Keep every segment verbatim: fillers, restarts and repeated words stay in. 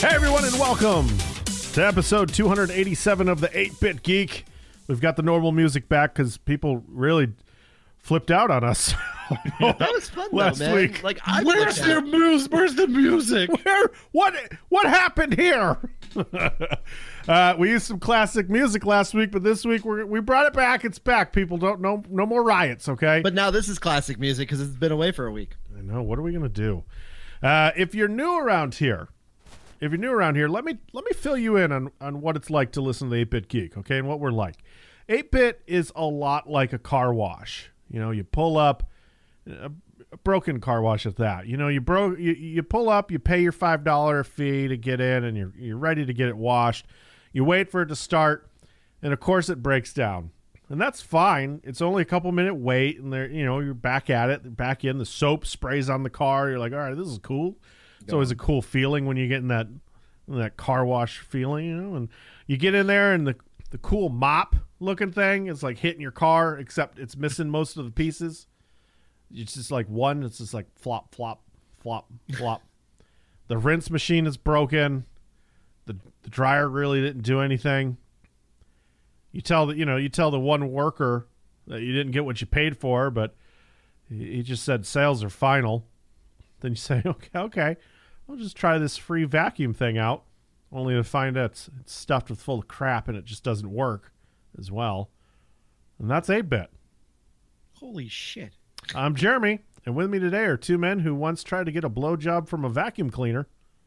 Hey everyone, and welcome to episode two eighty-seven of the eight-Bit Geek. We've got the normal music back because people really flipped out on us. That was fun last though, man. week. Like, I Where's their music? Where's the music? Where? What? What happened here? uh, we used some classic music last week, but this week we we brought it back. It's back. People don't no no more riots. Okay. But now this is classic music because it's been away for a week. I know. What are we gonna do? Uh, if you're new around here, if you're new around here, let me let me fill you in on on what it's like to listen to the eight-Bit Geek. Okay, and what we're like. eight-Bit is a lot like a car wash. You know, you pull up. A, a broken car wash at that. You know, you bro you, you pull up, you pay your five dollar fee to get in, and you're you're ready to get it washed. You wait for it to start, and of course it breaks down. And that's fine. It's only a couple minute wait, and there you know, you're back at it, back in. The soap sprays on the car. You're like, all right, this is cool. It's always a cool feeling when you get in that in that car wash feeling, you know, and you get in there and the the cool mop looking thing is like hitting your car, except it's missing most of the pieces. It's just like one. It's just like flop, flop, flop, flop. The rinse machine is broken. The the dryer really didn't do anything. You tell the you know you tell the one worker that you didn't get what you paid for, but he he just said sales are final. Then you say, okay, okay, I'll just try this free vacuum thing out, only to find out it's, it's stuffed with full of crap and it just doesn't work as well. And that's eight-Bit. Holy shit. I'm Jeremy, and with me today are two men who once tried to get a blowjob from a vacuum cleaner.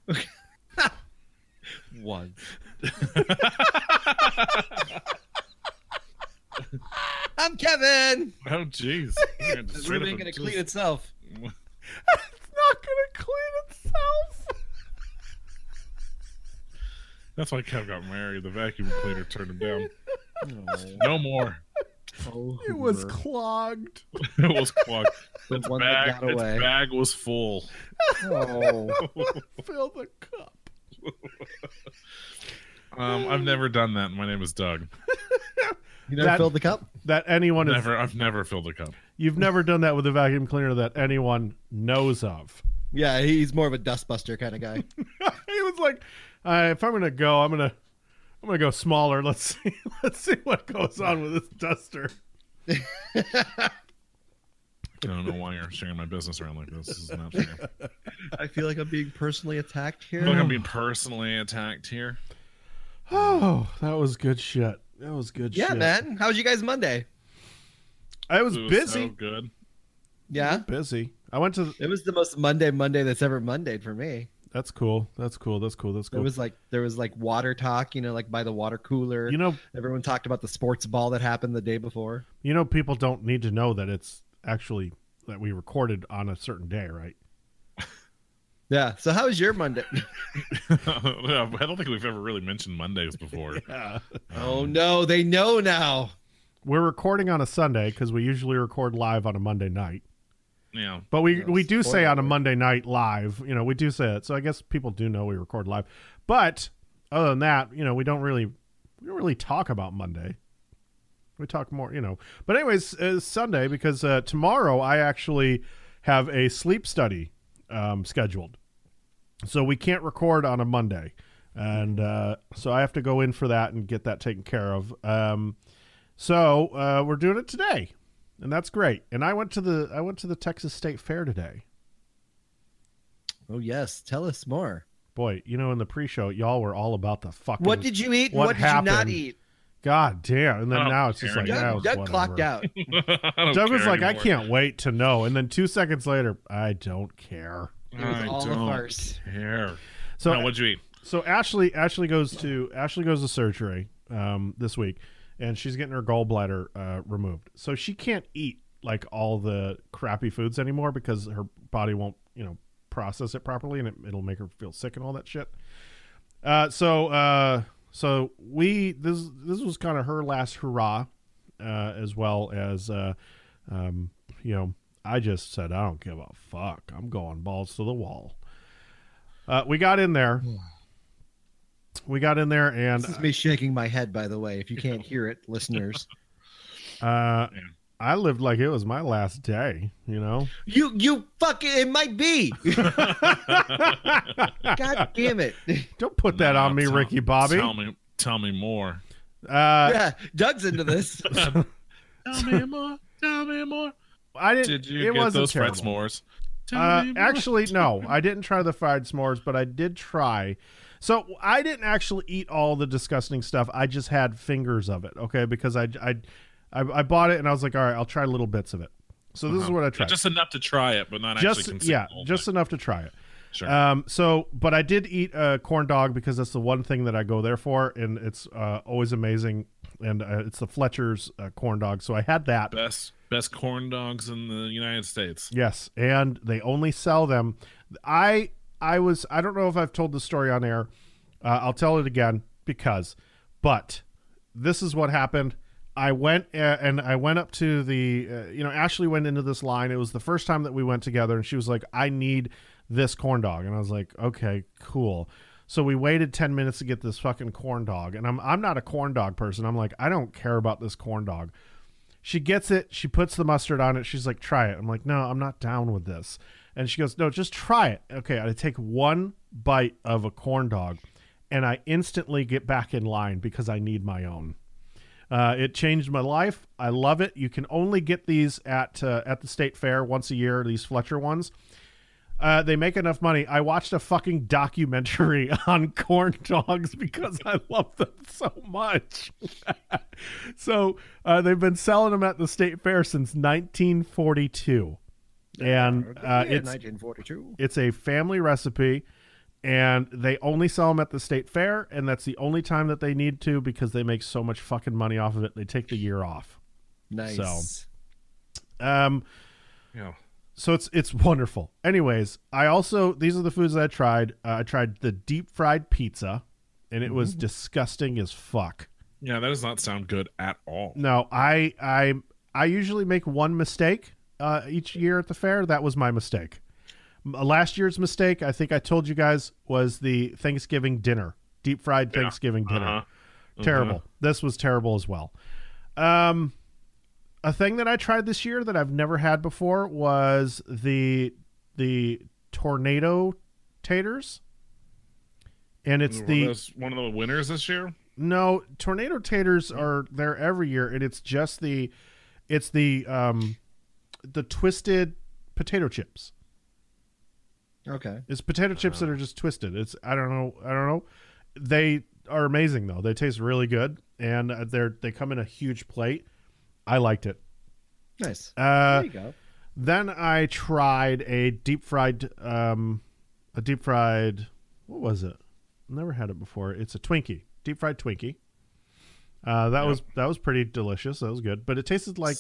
One. I'm Kevin. Oh, jeez. The room ain't gonna clean itself. It's not gonna clean itself. That's why Kev got married. The vacuum cleaner turned him down. Oh. No more. Oh, It was Hoover. clogged. It was clogged. The Its one that bag, got its away. bag was full. Oh. Fill the cup. Um, I've never done that. My name is Doug. You never That- filled the cup? That anyone is, Never. I've never filled a cup. you've never done that with a vacuum cleaner that anyone knows of. Yeah, he's more of a dustbuster kind of guy. He was like, uh, if I'm gonna go, I'm gonna, I'm gonna go smaller. Let's see, let's see what goes on with this duster. I don't know why you're sharing my business around like this. This is not fair. I feel like I'm being personally attacked I here. feel like I'm being personally attacked here. Oh, that was good shit. That was good Yeah, shit. man. How was you guys Monday? I was It was busy. so good. Yeah. Busy. I went to. It was the most Monday Monday that's ever Mondayed for me. That's cool. That's cool. That's cool. That's There cool. was like there was like water talk, you know, like by the water cooler. You know, Everyone talked about the sports ball that happened the day before. you know, people don't need to know that it's actually that we recorded on a certain day, right? Yeah. So how was your Monday? I don't think we've ever really mentioned Mondays before. Yeah. Oh no, they know now. We're recording on a Sunday because we usually record live on a Monday night. Yeah. But we, No, we do say spoiler on a alert. Monday night live, you know, we do say it. So I guess people do know we record live. But other than that, you know, we don't really we don't really talk about Monday. We talk more, you know. But anyways, it's Sunday because uh, tomorrow I actually have a sleep study um, scheduled. So we can't record on a Monday. And uh, so I have to go in for that and get that taken care of. Um, so uh, we're doing it today. And that's great. And I went to the I went to the Texas State Fair today. Oh yes, tell us more. Boy, you know, in the pre-show, y'all were all about the fucking. What did you eat? and what What, did you not happened? eat? God damn! And then I don't now it's just care like, anymore. yeah, Doug, Doug clocked out. I don't Doug was care like, I anymore. can't wait to know. And then two seconds later, I don't care. It was I all a don't farce. care. So No, what'd you eat? So Ashley Ashley goes to Ashley goes to surgery um, this week, and she's getting her gallbladder uh, removed. So she can't eat like all the crappy foods anymore because her body won't, you know, process it properly, and it, it'll make her feel sick and all that shit. Uh, so uh, so we this this was kind of her last hurrah, uh, as well as uh, um, you know, I just said I don't give a fuck. I'm going balls to the wall. Uh, we got in there. We got in there, and This is me shaking my head, by the way. If you can't hear it, listeners. uh, Yeah. I lived like it was my last day, you know? You you fucking it might be. God damn it. Don't put that Nah, on me, tell- Ricky Bobby. Tell me, tell me more. Uh, Yeah, Doug's into this. Tell me more. Tell me more. I didn't. Did you it get wasn't those fried terrible. s'mores? Tell Uh, me more. actually, no, I didn't try the fried s'mores, but I did try. So I didn't actually eat all the disgusting stuff. I just had fingers of it, okay? Because I, I, I, I bought it and I was like, all right, I'll try little bits of it. So this is Uh-huh. what I Yeah, tried. just enough to try it, but not actually Just consume yeah, the whole just thing. enough to try it. Sure. Um, so, but I did eat a corn dog because that's the one thing that I go there for, and it's uh, always amazing. And uh, it's the Fletcher's uh, corn dog. So I had that. best best corn dogs in the United States. Yes, and they only sell them. I I was I don't know if I've told the story on air. Uh, I'll tell it again because, but this is what happened. I went uh, and I went up to the uh, you know Ashley went into this line. It was the first time that we went together, and she was like, "I need this corn dog," and I was like, "Okay, cool." So we waited ten minutes to get this fucking corn dog, and I'm I'm not a corn dog person. I'm like, I don't care about this corn dog. She gets it. She puts the mustard on it. She's like, try it. I'm like, no, I'm not down with this. And she goes, no, just try it. Okay, I take one bite of a corn dog, and I instantly get back in line because I need my own. Uh, it changed my life. I love it. You can only get these at uh, at the state fair once a year, these Fletcher ones. Uh, they make enough money. I watched a fucking documentary on corn dogs because I love them so much. So uh, they've been selling them at the state fair since nineteen forty-two. And uh, it's nineteen forty-two. it's a family recipe, and they only sell them at the state fair, and that's the only time that they need to because they make so much fucking money off of it. They take the year off. Nice. Um, Yeah. So it's it's wonderful. Anyways, I also these are the foods that I tried. Uh, I tried the deep fried pizza, and it was disgusting as fuck. Yeah, that does not sound good at all. No, I I I usually make one mistake uh, each year at the fair. That was my mistake. M- Last year's mistake, I think I told you guys, was the Thanksgiving dinner, deep fried Yeah. Thanksgiving dinner. Uh-huh. Terrible. Uh-huh. This was terrible as well. Um, a thing that I tried this year that I've never had before was the the tornado taters, and it's Were the those one of the winners this year. no tornado taters are there every year, and it's just the it's the um the twisted potato chips. Okay. It's potato chips that are just twisted. It's I don't know I don't know. They are amazing though. They taste really good, and uh, they're they come in a huge plate. I liked it. Nice. Uh, there you go. Then I tried a deep fried, um, a deep fried. What was it? Never had it before. It's a Twinkie, deep fried Twinkie. Uh, that Yep. was that was pretty delicious. That was good, but it tasted like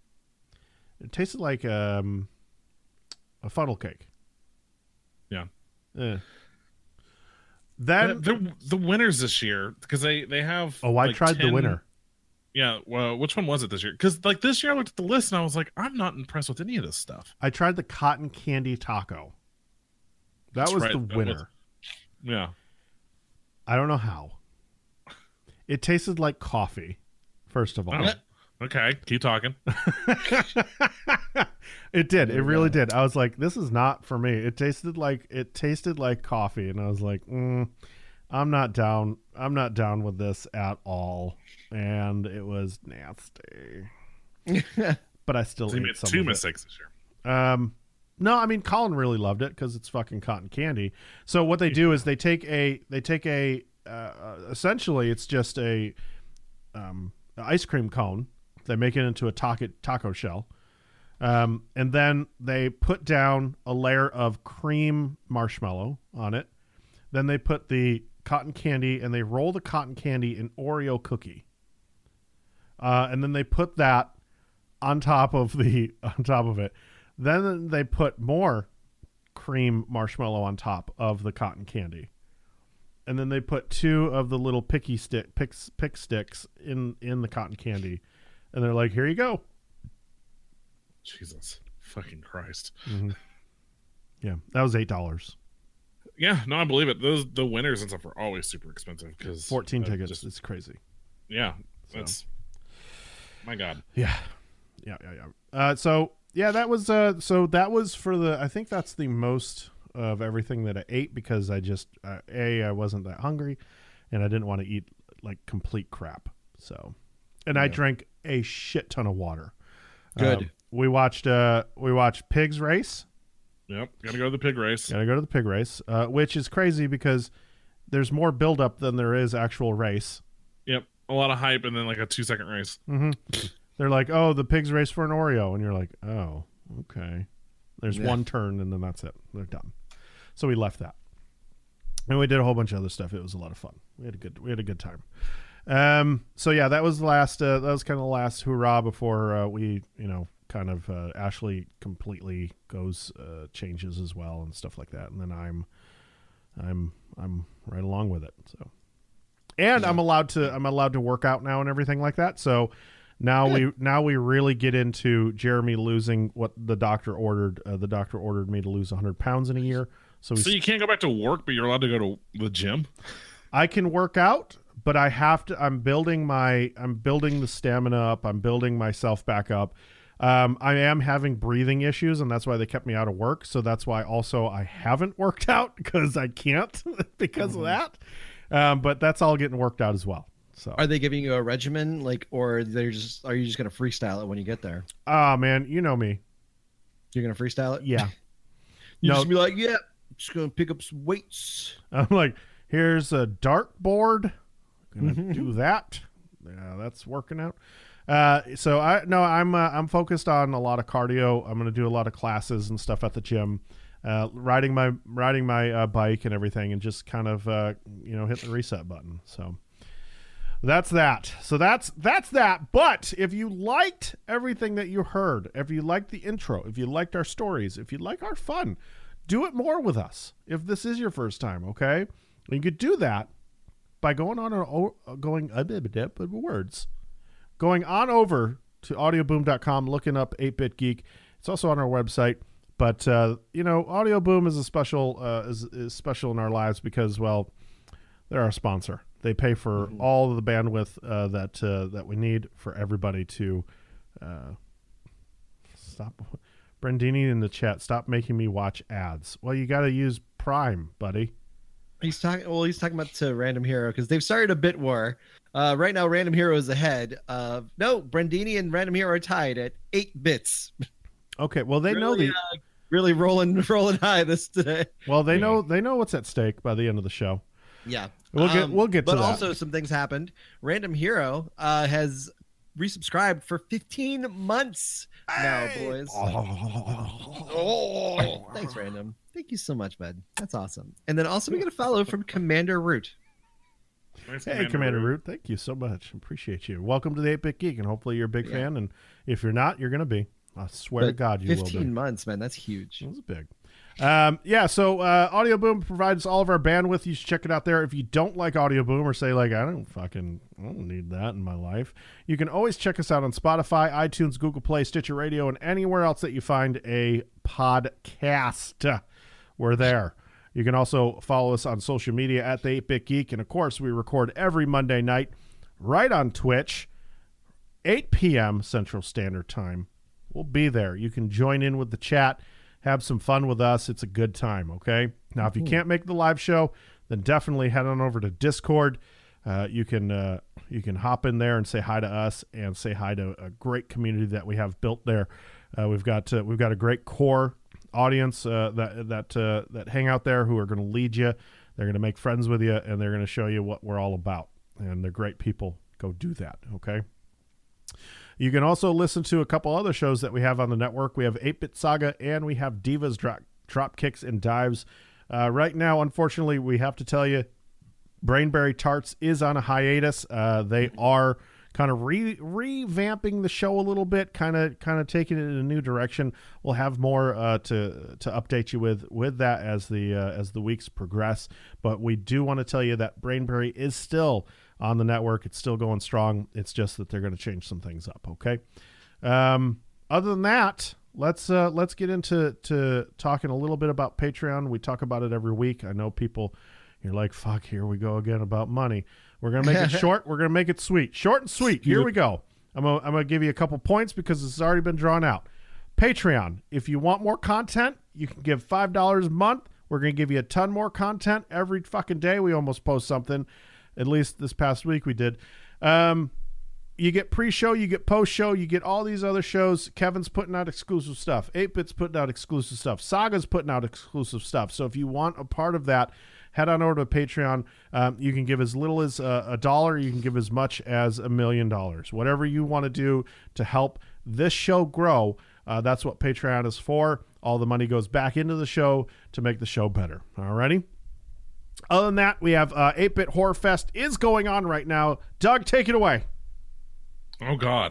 it tasted like um, a funnel cake. Yeah. Eh. The, Then the, the winners this year because they they have. oh, I like tried the ten winner. Yeah, well, which one was it this year? Because like this year, I looked at the list and I was like, I'm not impressed with any of this stuff. I tried the cotton candy taco. That That's was right, the that winner. was- Yeah, I don't know how. It tasted like coffee. First of all, Oh, okay, keep talking. it did. It you really go. did. I was like, "This is not for me." It tasted like it tasted like coffee, and I was like, mm, "I'm not down. I'm not down with this at all." And it was nasty. But I still So you ate made some two of it. mistakes this year. Um, no, I mean Colin really loved it because it's fucking cotton candy. So what they do is they take a they take a uh, essentially it's just a um, ice cream cone. They make it into a taco taco shell, um, and then they put down a layer of cream marshmallow on it. Then they put the cotton candy and they roll the cotton candy in Oreo cookie, uh, and then they put that on top of the on top of it. Then they put more cream marshmallow on top of the cotton candy. And then they put two of the little picky stick pick, pick sticks in in the cotton candy. And they're like, "Here you go." Jesus, fucking Christ. Mm-hmm. Yeah, that was eight dollars. Yeah, no, I believe it. Those the winners and stuff are always super expensive because Fourteen uh, tickets. just- it's crazy. yeah, So. that's my God. Yeah. yeah, yeah, yeah. Uh, so yeah, that was uh, so that was for the. I think that's the most of everything that I ate because I just uh, a I wasn't that hungry, and I didn't want to eat like complete crap. So, and yeah. I drank a shit ton of water. Good. Um, we watched uh, we watched Pigs Race. Yep, gotta go to the pig race. Gotta go to the pig race, uh, which is crazy because there's more buildup than there is actual race. Yep, a lot of hype and then like a two second race. Mm-hmm. They're like, oh, the pigs race for an Oreo, and you're like, oh, okay. There's Yeah. one turn and then that's it. They're done. So we left that, and we did a whole bunch of other stuff. It was a lot of fun. We had a good we had a good time. Um. So yeah, that was the last. Uh, that was kind of the last hurrah before uh, we, you know. kind of uh, Ashley completely goes uh, changes as well and stuff like that, and then I'm I'm I'm right along with it. So, and yeah. I'm allowed to I'm allowed to work out now and everything like that. So now Good. we now we really get into Jeremy losing what the doctor ordered. Uh, the doctor ordered me to lose one hundred pounds in a year. So we so you can't go back to work, but you're allowed to go to the gym. I can work out, but I have to. I'm building my I'm building the stamina up. I'm building myself back up. Um, I am having breathing issues, and that's why they kept me out of work. So that's why also I haven't worked out because I can't because mm-hmm. of that. Um, but that's all getting worked out as well. So are they giving you a regimen, like, or they're just are you just gonna freestyle it when you get there? Ah, uh, man, you know me. You're gonna freestyle it? Yeah. you no. just be like, yeah, just gonna pick up some weights. I'm like, here's a dartboard. Gonna do that. Yeah, that's working out. Uh, so I no, I'm uh, I'm focused on a lot of cardio. I'm going to do a lot of classes and stuff at the gym, uh, riding my riding my uh, bike and everything, and just kind of uh, you know hit the reset button. So that's that. So that's that's that. But if you liked everything that you heard, if you liked the intro, if you liked our stories, if you like our fun, do it more with us. If this is your first time, okay, you could do that by going on or going uh, words. Going on over to audioboom dot com, looking up eight bit Geek. It's also on our website. But, uh, you know, Audioboom is a special uh, is, is special in our lives because, well, they're our sponsor. They pay for mm-hmm. all of the bandwidth uh, that uh, that we need for everybody to uh, stop. Brandini in the chat, stop making me watch ads. Well, you got to use Prime, buddy. He's talking. Well, he's talking about to Random Hero because they've started a bit war. Uh, right now, Random Hero is ahead. Uh, no, Brandini and Random Hero are tied at eight bits. Okay, well they really, know the uh, really rolling rolling high this today. Well, they know they know what's at stake by the end of the show. Yeah, we'll get um, we'll get to but that. But also, some things happened. Random Hero uh, has resubscribed for fifteen months now, boys. Oh. Thanks, Random. Thank you so much, bud. That's awesome. And then also we get a follow from Commander Root. Nice, hey, Commander, Commander Root. Root. Thank you so much. Appreciate you. Welcome to the eight bit Geek, and hopefully you're a big yeah. fan. And if you're not, you're going to be. I swear but to God, you will be. fifteen months, man. That's huge. That's big. Um, yeah, so uh, Audioboom provides all of our bandwidth. You should check it out there. If you don't like Audioboom or say, like, I don't fucking I don't need that in my life, you can always check us out on Spotify, iTunes, Google Play, Stitcher Radio, and anywhere else that you find a podcast. We're there. You can also follow us on social media at the eight bit Geek. And, of course, we record every Monday night right on Twitch, eight p.m. Central Standard Time. We'll be there. You can join in with the chat, have some fun with us. It's a good time, okay? Now, if you can't make the live show, then definitely head on over to Discord. Uh, you can uh, you can hop in there and say hi to us and say hi to a great community that we have built there. Uh, we've got uh, we've got a great core audience uh, that that uh, that hang out there who are going to lead you. They're going to make friends with you, and they're going to show you what we're all about. And they're great people. Go do that, okay? You can also listen to a couple other shows that we have on the network. We have eight bit Saga, and we have Divas Drop, drop Kicks and Dives. Uh, right now, unfortunately, we have to tell you, Brainberry Tarts is on a hiatus. Uh, they are kind of re- revamping the show a little bit, kind of kind of taking it in a new direction. We'll have more uh, to to update you with with that as the uh, as the weeks progress. But we do want to tell you that Brainberry is still on the network. It's still going strong. It's just that they're going to change some things up. Okay. Um, other than that, let's uh, let's get into to talking a little bit about Patreon. We talk about it every week. I know people, you're like, fuck, here we go again about money. We're going to make it short. We're going to make it sweet. Short and sweet. Here we go. I'm gonna, I'm gonna give you a couple points because it's already been drawn out. Patreon. If you want more content, you can give five dollars a month. We're gonna give you a ton more content every fucking day. We almost post something. At least this past week we did. Um, you get pre-show, you get post-show, you get all these other shows. Kevin's putting out exclusive stuff. eight bit's putting out exclusive stuff. Saga's putting out exclusive stuff. So if you want a part of that, head on over to Patreon. Um, you can give as little as a, a dollar. You can give as much as a million dollars. Whatever you want to do to help this show grow, uh, that's what Patreon is for. All the money goes back into the show to make the show better. Alrighty? Other than that, we have uh, eight bit Horror Fest is going on right now. Doug, take it away. Oh, God.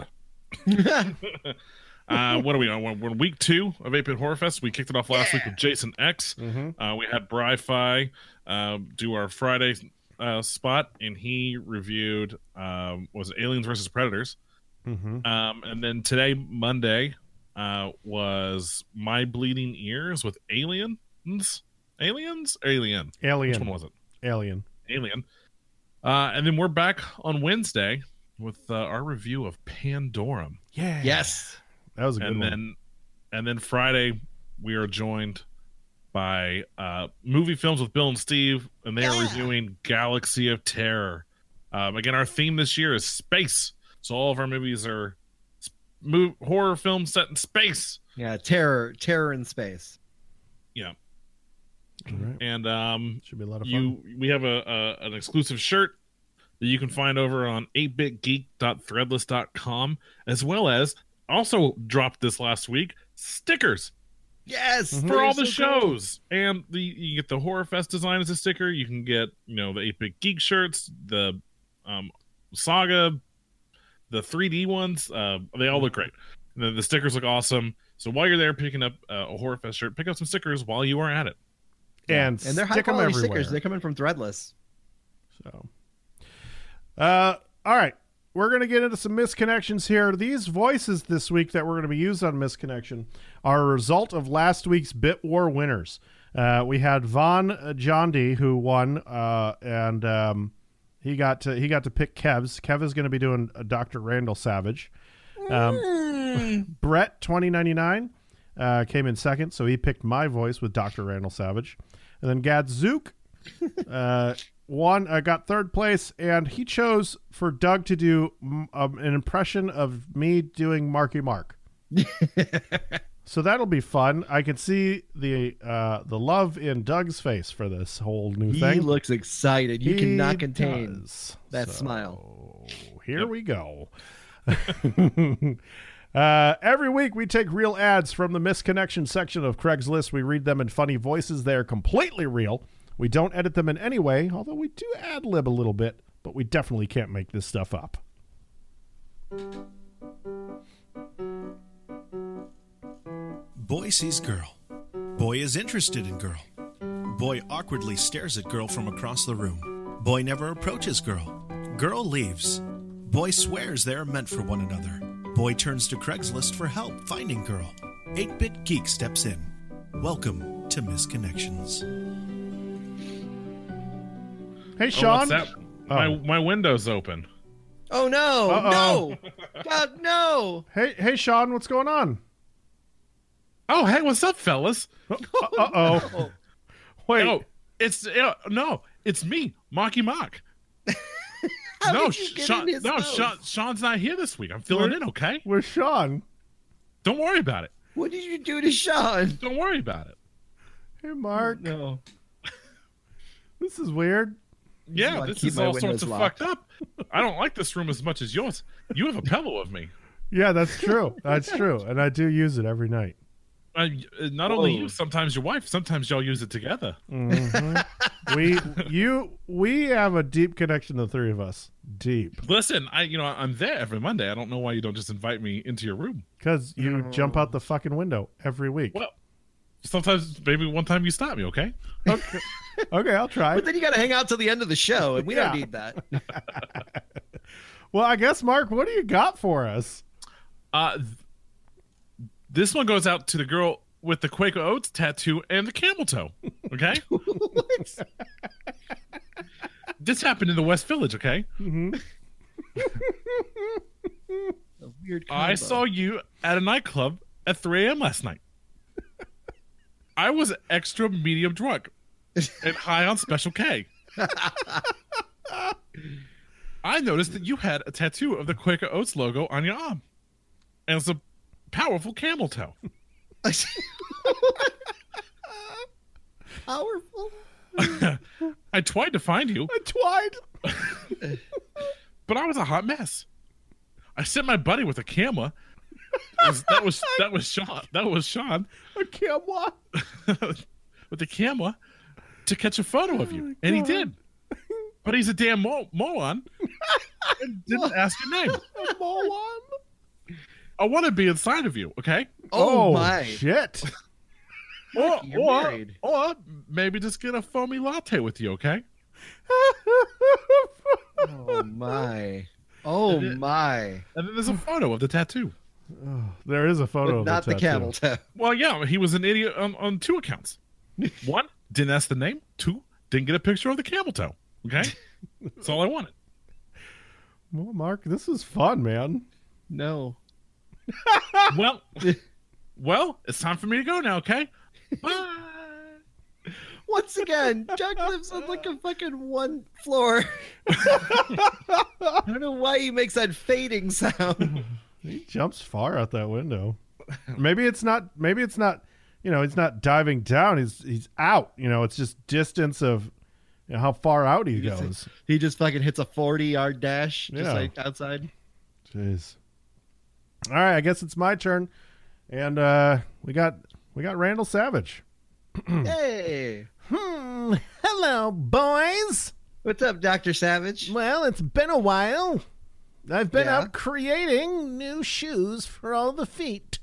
uh, what are we on? We're, we're week two of eight bit Horror Fest. We kicked it off last yeah. week with Jason X. Mm-hmm. Uh, we had Bri-Fi uh, do our Friday uh, spot, and he reviewed, um, was it Aliens versus Predators? Mm-hmm. Um, and then today, Monday, uh, was My Bleeding Ears with Aliens. Aliens? Alien. Alien. Which one was it? Alien. Alien. Uh, and then we're back on Wednesday with uh, our review of Pandorum. Yeah. Yes. That was a good and one. then and then Friday we are joined by uh, Movie Films with Bill and Steve, and they yeah. are reviewing Galaxy of Terror. Um, again, our theme this year is space. So all of our movies are move, horror films set in space. Yeah, terror, terror in space. Yeah. All right. And um, should be a lot of you, fun. we have a, a an exclusive shirt that you can find over on eight bit geek dot threadless dot com, as well as also dropped this last week stickers. Yes, mm-hmm. for all the so shows, cool. And the you get the Horror Fest design as a sticker. You can get you know the eight bit Geek shirts, the um, Saga, the three D ones. Uh, they all look great. And the, the stickers look awesome. So while you're there picking up uh, a Horror Fest shirt, pick up some stickers while you are at it. And and they're high quality stickers. They're coming from Threadless. So, uh, all right, we're gonna get into some misconnections here. These voices this week that we're gonna be used on Misconnection are a result of last week's Bit War winners. Uh, we had Von Jondi who won, uh, and um, he got to he got to pick Kev's. Kev is gonna be doing a Doctor Randall Savage. Um, mm. Brett twenty ninety-nine uh, came in second, so he picked my voice with Doctor Randall Savage. And then Gadzook uh, won, uh, got third place, and he chose for Doug to do um, an impression of me doing Marky Mark. So that'll be fun. I can see the uh, the love in Doug's face for this whole new he thing. He looks excited. You he cannot contain does. that so, smile. Here yep. we go. Uh, every week we take real ads from the Misconnection section of Craigslist. We read them in funny voices. They are completely real. We don't edit them in any way, although we do ad-lib a little bit, but we definitely can't make this stuff up. Boy sees girl. Boy is interested in girl. Boy awkwardly stares at girl from across the room. Boy never approaches girl. Girl leaves. Boy swears they are meant for one another. Boy turns to Craigslist for help finding girl. eight bit Geek steps in. Welcome to Misconnections. Hey, Sean. Oh, what's that? Oh. My my window's open. Oh no! Uh-oh. No! God no! Hey, hey, Sean. What's going on? Oh, hey, what's up, fellas? Uh oh. No. Wait. No, it's uh, no, it's me, Mocky Mock. How no, did you get Sean, in his no, house? Sean, Sean's not here this week. I'm filling Where- in, okay? Where's Sean? Don't worry about it. What did you do to Sean? Don't worry about it. Hey, Mark. No. This is weird. Yeah, I this keep is my all sorts windows of locked. fucked up. I don't like this room as much as yours. You have a pillow of me. Yeah, that's true. That's true. And I do use it every night. Uh, not only Whoa. you, sometimes your wife. Sometimes y'all use it together. Mm-hmm. we, you, we have a deep connection, the three of us. Deep. Listen, I, you know, I'm there every Monday. I don't know why you don't just invite me into your room. Because you Oh. jump out the fucking window every week. Well, sometimes maybe one time you stop me, okay? Okay, okay, I'll try. But then you got to hang out till the end of the show, and we Yeah. don't need that. Well, I guess, Mark, what do you got for us? Uh, th- this one goes out to the girl with the Quaker Oats tattoo and the camel toe. Okay, What? this happened in the West Village. Okay, Mm-hmm. Weird I combo. saw you at a nightclub at three a.m. last night. I was extra medium drunk and high on Special K. I noticed that you had a tattoo of the Quaker Oats logo on your arm. And it's a powerful camel toe. Powerful. I tried to find you, I twined. but I was a hot mess. I sent my buddy with a camera. It was- that was that was Sean. That was Sean A camera. with the camera to catch a photo of you, and he did. But he's a damn mo- moron and didn't ask your name. A moron. I want to be inside of you, okay? Oh, my. shit. Or You're or, married. or maybe just get a foamy latte with you, okay? Oh my. Oh my. And then there's a photo of the tattoo. There is a photo But of not the, tattoo. camel toe. Well, yeah, he was an idiot on, on two accounts. One, didn't ask the name. Two, didn't get a picture of the camel toe. Okay? That's all I wanted. Well, Mark, this is fun, man. No. Well, well, it's time for me to go now, okay? Bye. Once again, Doug lives on like a fucking one floor. I don't know why he makes that fading sound. He jumps far out that window. Maybe it's not. Maybe it's not. You know, he's not diving down. He's he's out. You know, it's just distance of you know, how far out he just- goes. He just fucking hits a forty yard dash just Yeah. like outside. Jeez. All right, I guess it's my turn, and uh, we got we got Randall Savage. Hey. Hmm. Hello, boys. What's up, Doctor Savage? Well, it's been a while. I've been Yeah? out creating new shoes for all the feet.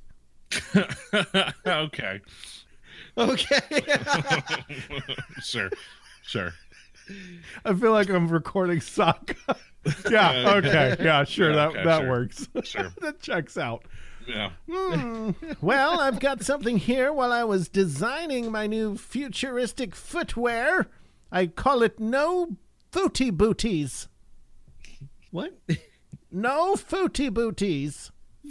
Okay. Okay. Sure. Sure. I feel like I'm recording Sokka. Yeah, okay. Yeah, sure. Yeah, that okay, that sure. works. Sure. That checks out. Yeah. Hmm. Well, I've got something here while I was designing my new futuristic footwear. I call it No Footy Booties. What? No Footy Booties.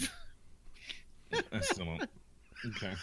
I still don't. Okay.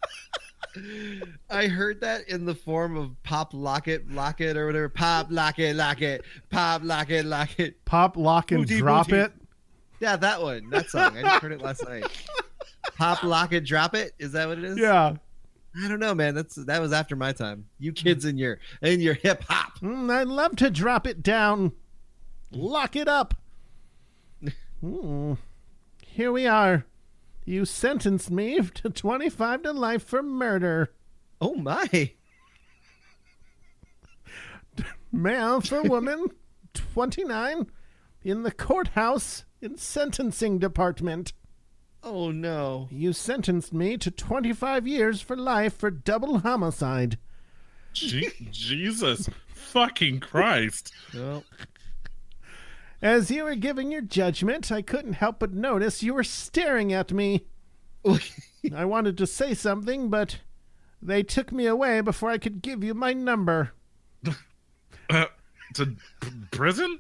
I heard that in the form of pop locket, locket or whatever. Pop locket, locket, pop locket, locket. Pop, lock, and Booty, drop booty. it. Yeah, that one. That song. I just heard it last night. Pop locket, drop it. Is that what it is? Yeah. I don't know, man. That's that was after my time. You kids in your in your hip hop. Mm, I'd love to drop it down. Lock it up. Mm. Here we are. You sentenced me to twenty-five to life for murder. Oh my. Male for woman, twenty-nine, in the courthouse in sentencing department. Oh no. You sentenced me to twenty-five years for life for double homicide. Je- Jesus fucking Christ. Well, As you were giving your judgment, I couldn't help but notice you were staring at me. I wanted to say something, but they took me away before I could give you my number. Uh, to p- prison?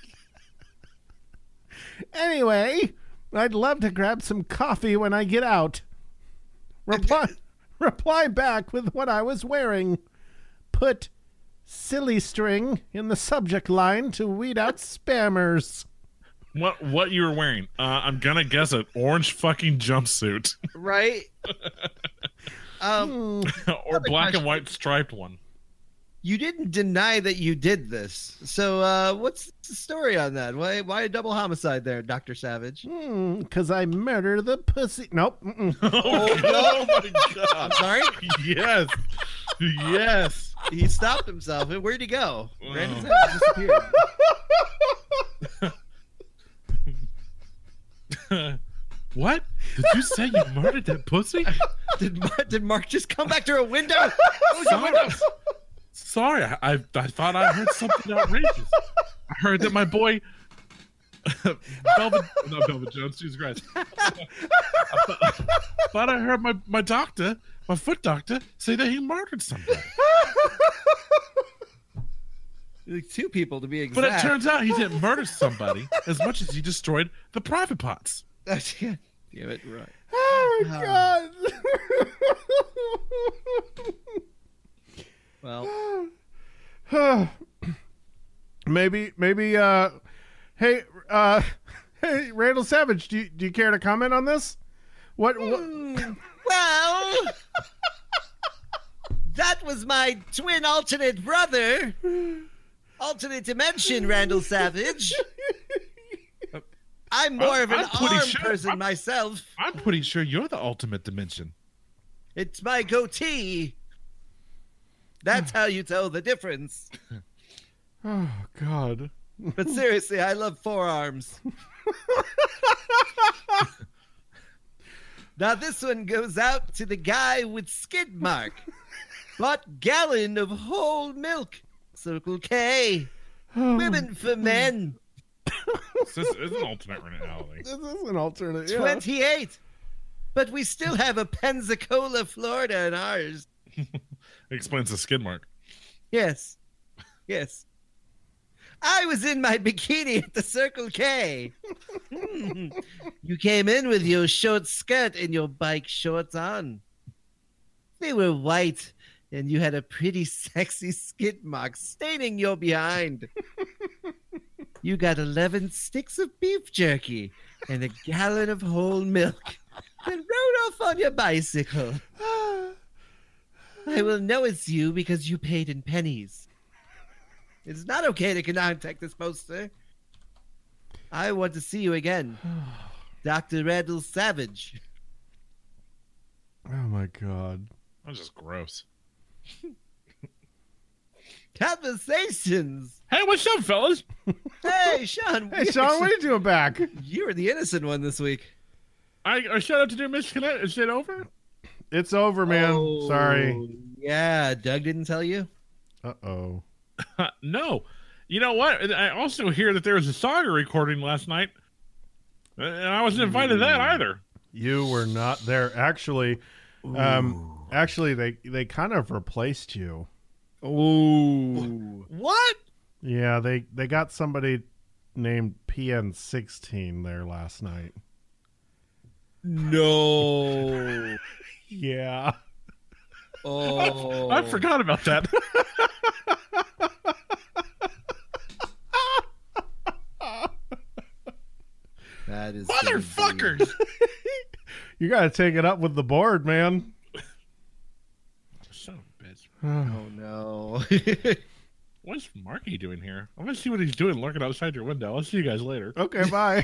Anyway, I'd love to grab some coffee when I get out. Reply, reply back with what I was wearing. Put silly string in the subject line to weed out spammers. What what you were wearing? Uh, I'm gonna guess an orange fucking jumpsuit right? Um, Hmm. or black question. and white striped one. you didn't deny that you did this. So uh what's the story on that? Why why a double homicide there, Doctor Savage? Hmm, cause I murder the pussy. Nope. Mm-mm. Oh, oh my god! I'm sorry? Yes, yes. He stopped himself. Where'd he go? Wow. Brandon Savage disappeared. What? Did you say you murdered that pussy? Did Mark, did Mark just come back through a window? Sorry, Sorry I, I I thought I heard something outrageous. I heard that my boy Velvet, not Velvet Jones, Jesus Christ. I thought, thought I heard my, my doctor, my foot doctor, say that he murdered somebody. Like two people to be exact. But it turns out he didn't murder somebody as much as he destroyed the private parts. Damn it, right. Oh my god. Well, maybe maybe uh hey uh hey Randall Savage, do you, do you care to comment on this? What, what? mm, well, that was my twin alternate brother. Alternate dimension, Randall Savage. I'm more I'm- of an I'm pretty arm sure- person I'm- myself. I'm pretty sure you're the ultimate dimension. It's my goatee. That's how you tell the difference. Oh god. But seriously, I love forearms. Now this one goes out to the guy with skid mark. Bought gallon of whole milk. Circle K. Women for men. This is an alternate reality. This is an alternate. Yeah. twenty-eight. But we still have a Pensacola, Florida in ours. Explains the skid mark. Yes. Yes. I was in my bikini at the Circle K. Hmm. You came in with your short skirt and your bike shorts on. They were white, and you had a pretty sexy skid mark staining your behind. You got eleven sticks of beef jerky and a gallon of whole milk and rode off on your bicycle. I will know it's you because you paid in pennies. It's not okay to contact this poster. I want to see you again. Doctor Randall Savage. Oh my god. That's just gross. Conversations. Hey, what's up, fellas? Hey, Sean. Hey Sean, what are you doing back? You were the innocent one this week. I, I showed up to do Michigan. Is it over? It's over, man. Oh, Sorry. Yeah, Doug didn't tell you? Uh oh. No. You know what? I also hear that there was a saga recording last night, and I wasn't invited to that either. You were not there. Actually, um, actually, they they kind of replaced you. Oh. What? Yeah, they they got somebody named P N sixteen there last night. No. Yeah. Oh. I forgot about that. That is Motherfuckers! You got to take it up with the board, man. Son of a bitch. Oh no. What's Marky doing here? I'm gonna see what he's doing lurking outside your window. I'll see you guys later. Okay, bye.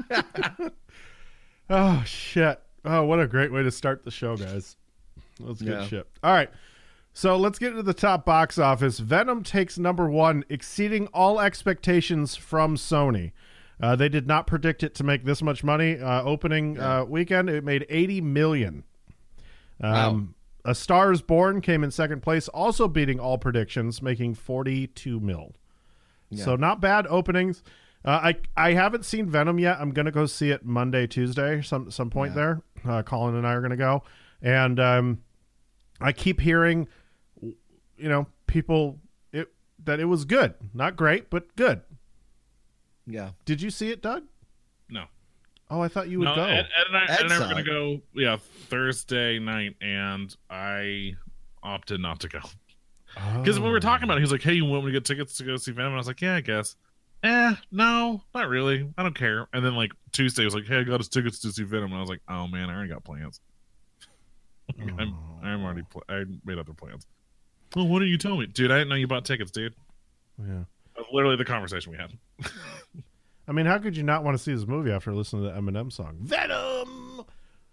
Oh, shit. Oh, what a great way to start the show, guys. That's good Yeah. shit. All right. So let's get into the top box office. Venom takes number one, exceeding all expectations from Sony. Uh, they did not predict it to make this much money. Uh, opening uh, weekend, it made eighty million dollars. Um, A Star is Born came in second place, also beating all predictions, making forty-two mil. Yeah. So not bad openings. Uh, I I haven't seen Venom yet. I'm gonna go see it Monday, Tuesday, some some point Yeah. there. Uh, Colin and I are gonna go, and um, I keep hearing, you know, people it that it was good, not great, but good. Yeah. Did you see it, Doug? No. Oh, I thought you would No, go. Ed, Ed and I, Ed Ed and I were saw gonna it. go, yeah, Thursday night, and I opted not to go because we were talking about it. He was like, "Hey, you want me to get tickets to go see Venom?" And I was like, "Yeah, I guess." Eh, no, not really. I don't care. And then like Tuesday was like, "Hey, I got us tickets to see Venom," and I was like, "Oh man, I already got plans. I'm, I'm already, pl- I made other plans." Well, why didn't you tell me, dude? I didn't know you bought tickets, dude. Yeah. That's literally the conversation we had. I mean, how could you not want to see this movie after listening to the Eminem song? Venom!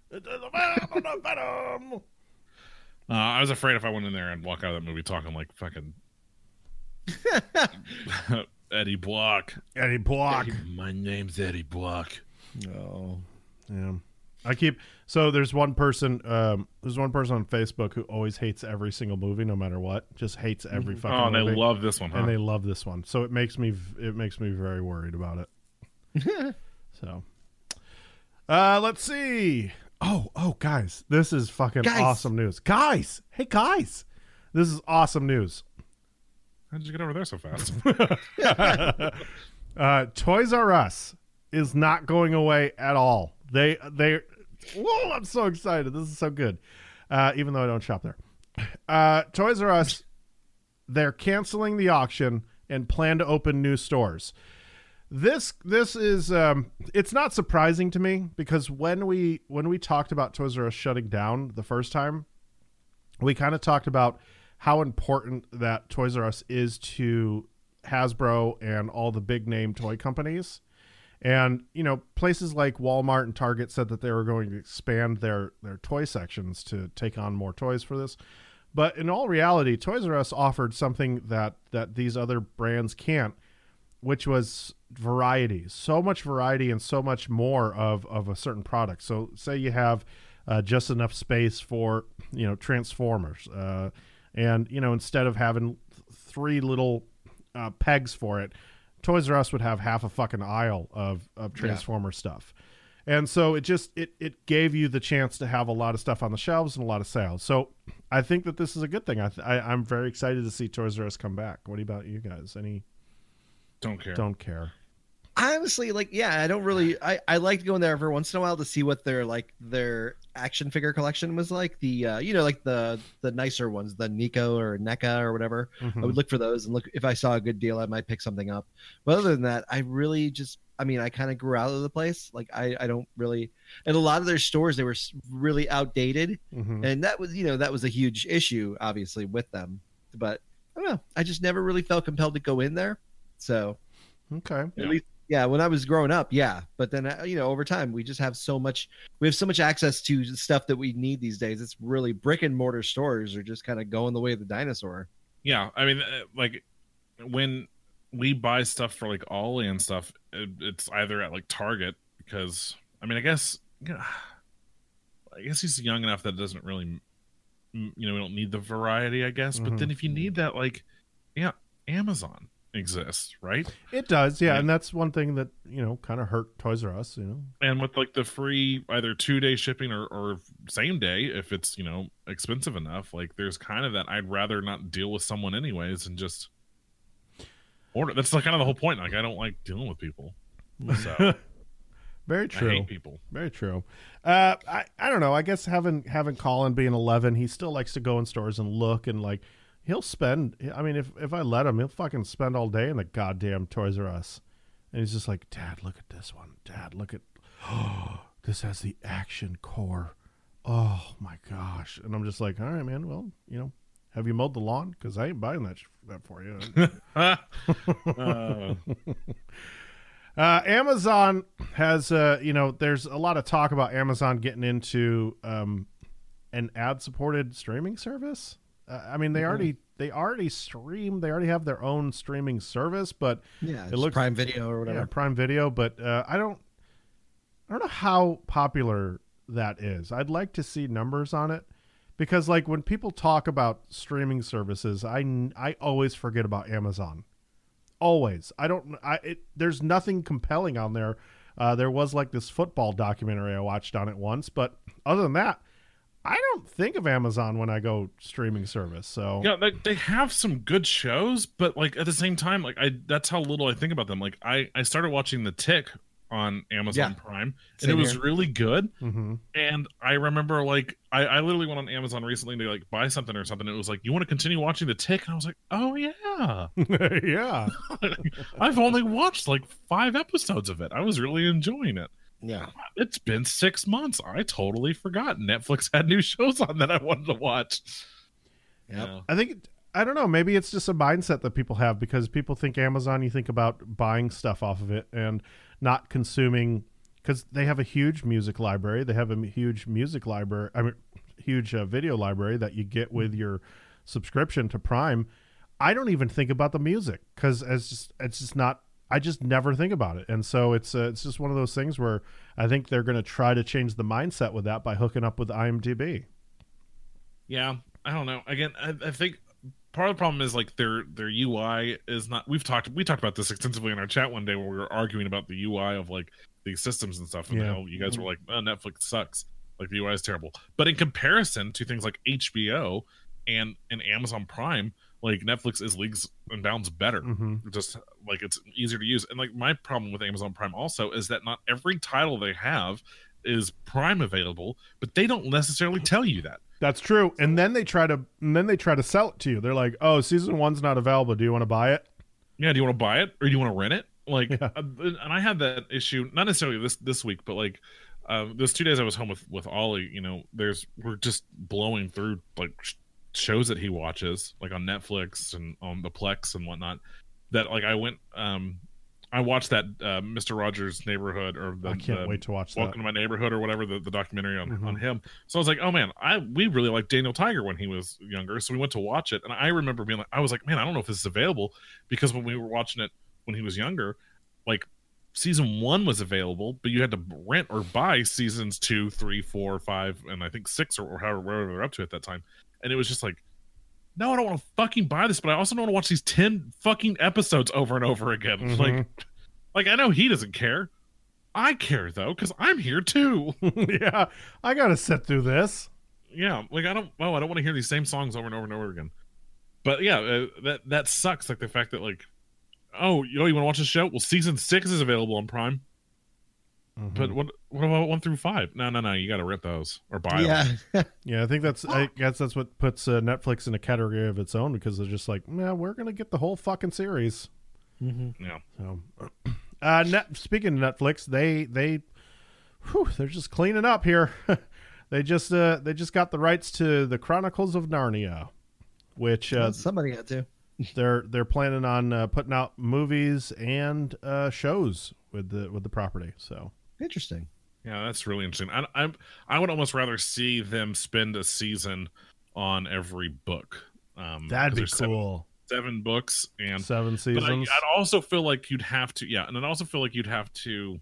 Venom! Uh, I was afraid if I went in there and walk out of that movie talking like fucking Eddie Block. Eddie Block. My name's Eddie Block. Oh. Yeah. I keep so there's one person um there's one person on Facebook who always hates every single movie no matter what. Just hates every fucking Oh, and they movie. love this one, huh? and they love this one. So it makes me it makes me very worried about it. So uh let's see. Oh, oh guys, this is fucking Guys. awesome news. Guys, hey guys. This is awesome news. How did you get over there so fast? uh Toys R Us is not going away at all. They they. Whoa! I'm so excited. This is so good. Uh, even though I don't shop there. Uh, Toys R Us, they're canceling the auction and plan to open new stores. This this is um, it's not surprising to me because when we when we talked about Toys R Us shutting down the first time, we kind of talked about how important that Toys R Us is to Hasbro and all the big name toy companies. And, you know, places like Walmart and Target said that they were going to expand their, their toy sections to take on more toys for this. But in all reality, Toys R Us offered something that, that these other brands can't, which was variety. So much variety and so much more of, of a certain product. So say you have uh, just enough space for, you know, Transformers. Uh, and, you know, instead of having th- three little uh, pegs for it, Toys R Us would have half a fucking aisle of, of Transformer yeah. stuff. And so it just, it, it gave you the chance to have a lot of stuff on the shelves and a lot of sales. So I think that this is a good thing. I, th- I I'm very excited to see Toys R Us come back. What about you guys? Any? Don't care. Don't care. Honestly, like, yeah, I don't really, I, I like going there every once in a while to see what their, like, their action figure collection was like. The, uh, you know, like the, the nicer ones, the Nico or NECA or whatever. Mm-hmm. I would look for those and look, if I saw a good deal, I might pick something up. But other than that, I really just, I mean, I kind of grew out of the place. Like, I, I don't really, and a lot of their stores, they were really outdated. Mm-hmm. And that was, you know, that was a huge issue, obviously, with them. But I don't know. I just never really felt compelled to go in there. So, okay. At yeah. least, yeah, when I was growing up, yeah. But then, you know, over time, we just have so much, we have so much access to stuff that we need these days. It's really brick and mortar stores are just kind of going the way of the dinosaur. Yeah. I mean, like when we buy stuff for like Ollie and stuff, it, it's either at like Target because, I mean, I guess, yeah, I guess he's young enough that it doesn't really, you know, we don't need the variety, I guess. Mm-hmm. But then if you need that, like, yeah, Amazon exists, right? It does, yeah, and, and that's one thing that, you know, kind of hurt Toys R Us, you know. And with like the free either two day shipping or, or same day if it's, you know, expensive enough, like there's kind of that I'd rather not deal with someone anyways and just order. That's like kind of the whole point. Like I don't like dealing with people. So very true. I hate people. Very true. Uh, I I don't know. I guess having having Colin being eleven, he still likes to go in stores and look and like. He'll spend, I mean, if, if I let him, he'll fucking spend all day in the goddamn Toys R Us. And he's just like, Dad, look at this one. Dad, look at, oh, this has the action core. Oh, my gosh. And I'm just like, all right, man, well, you know, have you mowed the lawn? Because I ain't buying that, that for you. uh. uh, Amazon has, uh, you know, there's a lot of talk about Amazon getting into um, an ad-supported streaming service. Uh, I mean, they mm-hmm. already they already stream. They already have their own streaming service, but yeah, it looks Prime Video or whatever. Yeah, Prime Video, but uh, I don't I don't know how popular that is. I'd like to see numbers on it because, like, when people talk about streaming services, I I always forget about Amazon. Always, I don't. I it, there's nothing compelling on there. Uh, there was like this football documentary I watched on it once, but other than that. I don't think of Amazon when I go streaming service. So yeah, they, they have some good shows, but like at the same time, like I that's how little I think about them. Like I, I started watching The Tick on Amazon yeah. Prime, and Same it was here. really good. Mm-hmm. And I remember like I, I literally went on Amazon recently to like buy something or something. And it was like, you want to continue watching The Tick? And I was like, oh yeah, yeah. I've only watched like five episodes of it. I was really enjoying it. Yeah, it's been six months. I totally forgot Netflix had new shows on that I wanted to watch. Yeah, you know? I think I don't know. Maybe it's just a mindset that people have because people think Amazon. You think about buying stuff off of it and not consuming because they have a huge music library. They have a huge music library. I mean, huge uh, video library that you get with your subscription to Prime. I don't even think about the music because it's just it's just not. I just never think about it. And so it's uh, it's just one of those things where I think they're going to try to change the mindset with that by hooking up with IMDb. Yeah, I don't know. Again, I, I think part of the problem is like their their U I is not. We've talked we talked about this extensively in our chat one day where we were arguing about the U I of like these systems and stuff. And yeah. how you guys were like, oh, Netflix sucks. Like the U I is terrible. But in comparison to things like H B O and, and Amazon Prime, like Netflix is leagues and bounds better. Mm-hmm. Just like it's easier to use. And like my problem with Amazon Prime also is that not every title they have is Prime available, but they don't necessarily tell you that. That's true. And then they try to and then they try to sell it to you. They're like, "Oh, season one's not available. Do you want to buy it?" Yeah, do you want to buy it or do you want to rent it? Like, Yeah. uh, and I had that issue not necessarily this this week, but like um, those two days I was home with with Ollie. You know, there's we're just blowing through like sh- shows that he watches, like on Netflix and on the Plex and whatnot. That like I went, um, I watched that uh, Mister Rogers' Neighborhood or the I can't the wait to watch that. Welcome to My Neighborhood or whatever the, the documentary on, Mhm. on him. So I was like, oh man, I we really liked Daniel Tiger when he was younger. So we went to watch it, and I remember being like, I was like, man, I don't know if this is available because when we were watching it when he was younger, like season one was available, but you had to rent or buy seasons two, three, four, five, and I think six or, or however whatever they're up to at that time. And it was just like, no, I don't want to fucking buy this, but I also don't want to watch these ten fucking episodes over and over again. Mhm. Like, like I know he doesn't care. I care though, because I'm here too. Yeah, I gotta sit through this. Yeah, like I don't. Oh, I don't want to hear these same songs over and over and over again. But yeah, uh, that that sucks. Like the fact that like, oh, you know, you want to watch this show? Well, season six is available on Prime. Mhm. But what what about one through five? No, no, no. You got to rip those or buy them. Yeah. Yeah, I think that's I guess that's what puts uh, Netflix in a category of its own because they're just like, man, we're gonna get the whole fucking series. Mm-hmm. Yeah. So, uh, net, speaking of Netflix, they they, whew, they're just cleaning up here. they just uh, they just got the rights to the Chronicles of Narnia, which uh, Well, somebody had to. they're they're planning on uh, putting out movies and uh, shows with the with the property. So Interesting. Yeah, that's really interesting. I, I I would almost rather see them spend a season on every book. Um, that'd 'cause be there's seven- cool. Seven books and Seven but seasons. I, I'd also feel like you'd have to, yeah, and I'd also feel like you'd have to,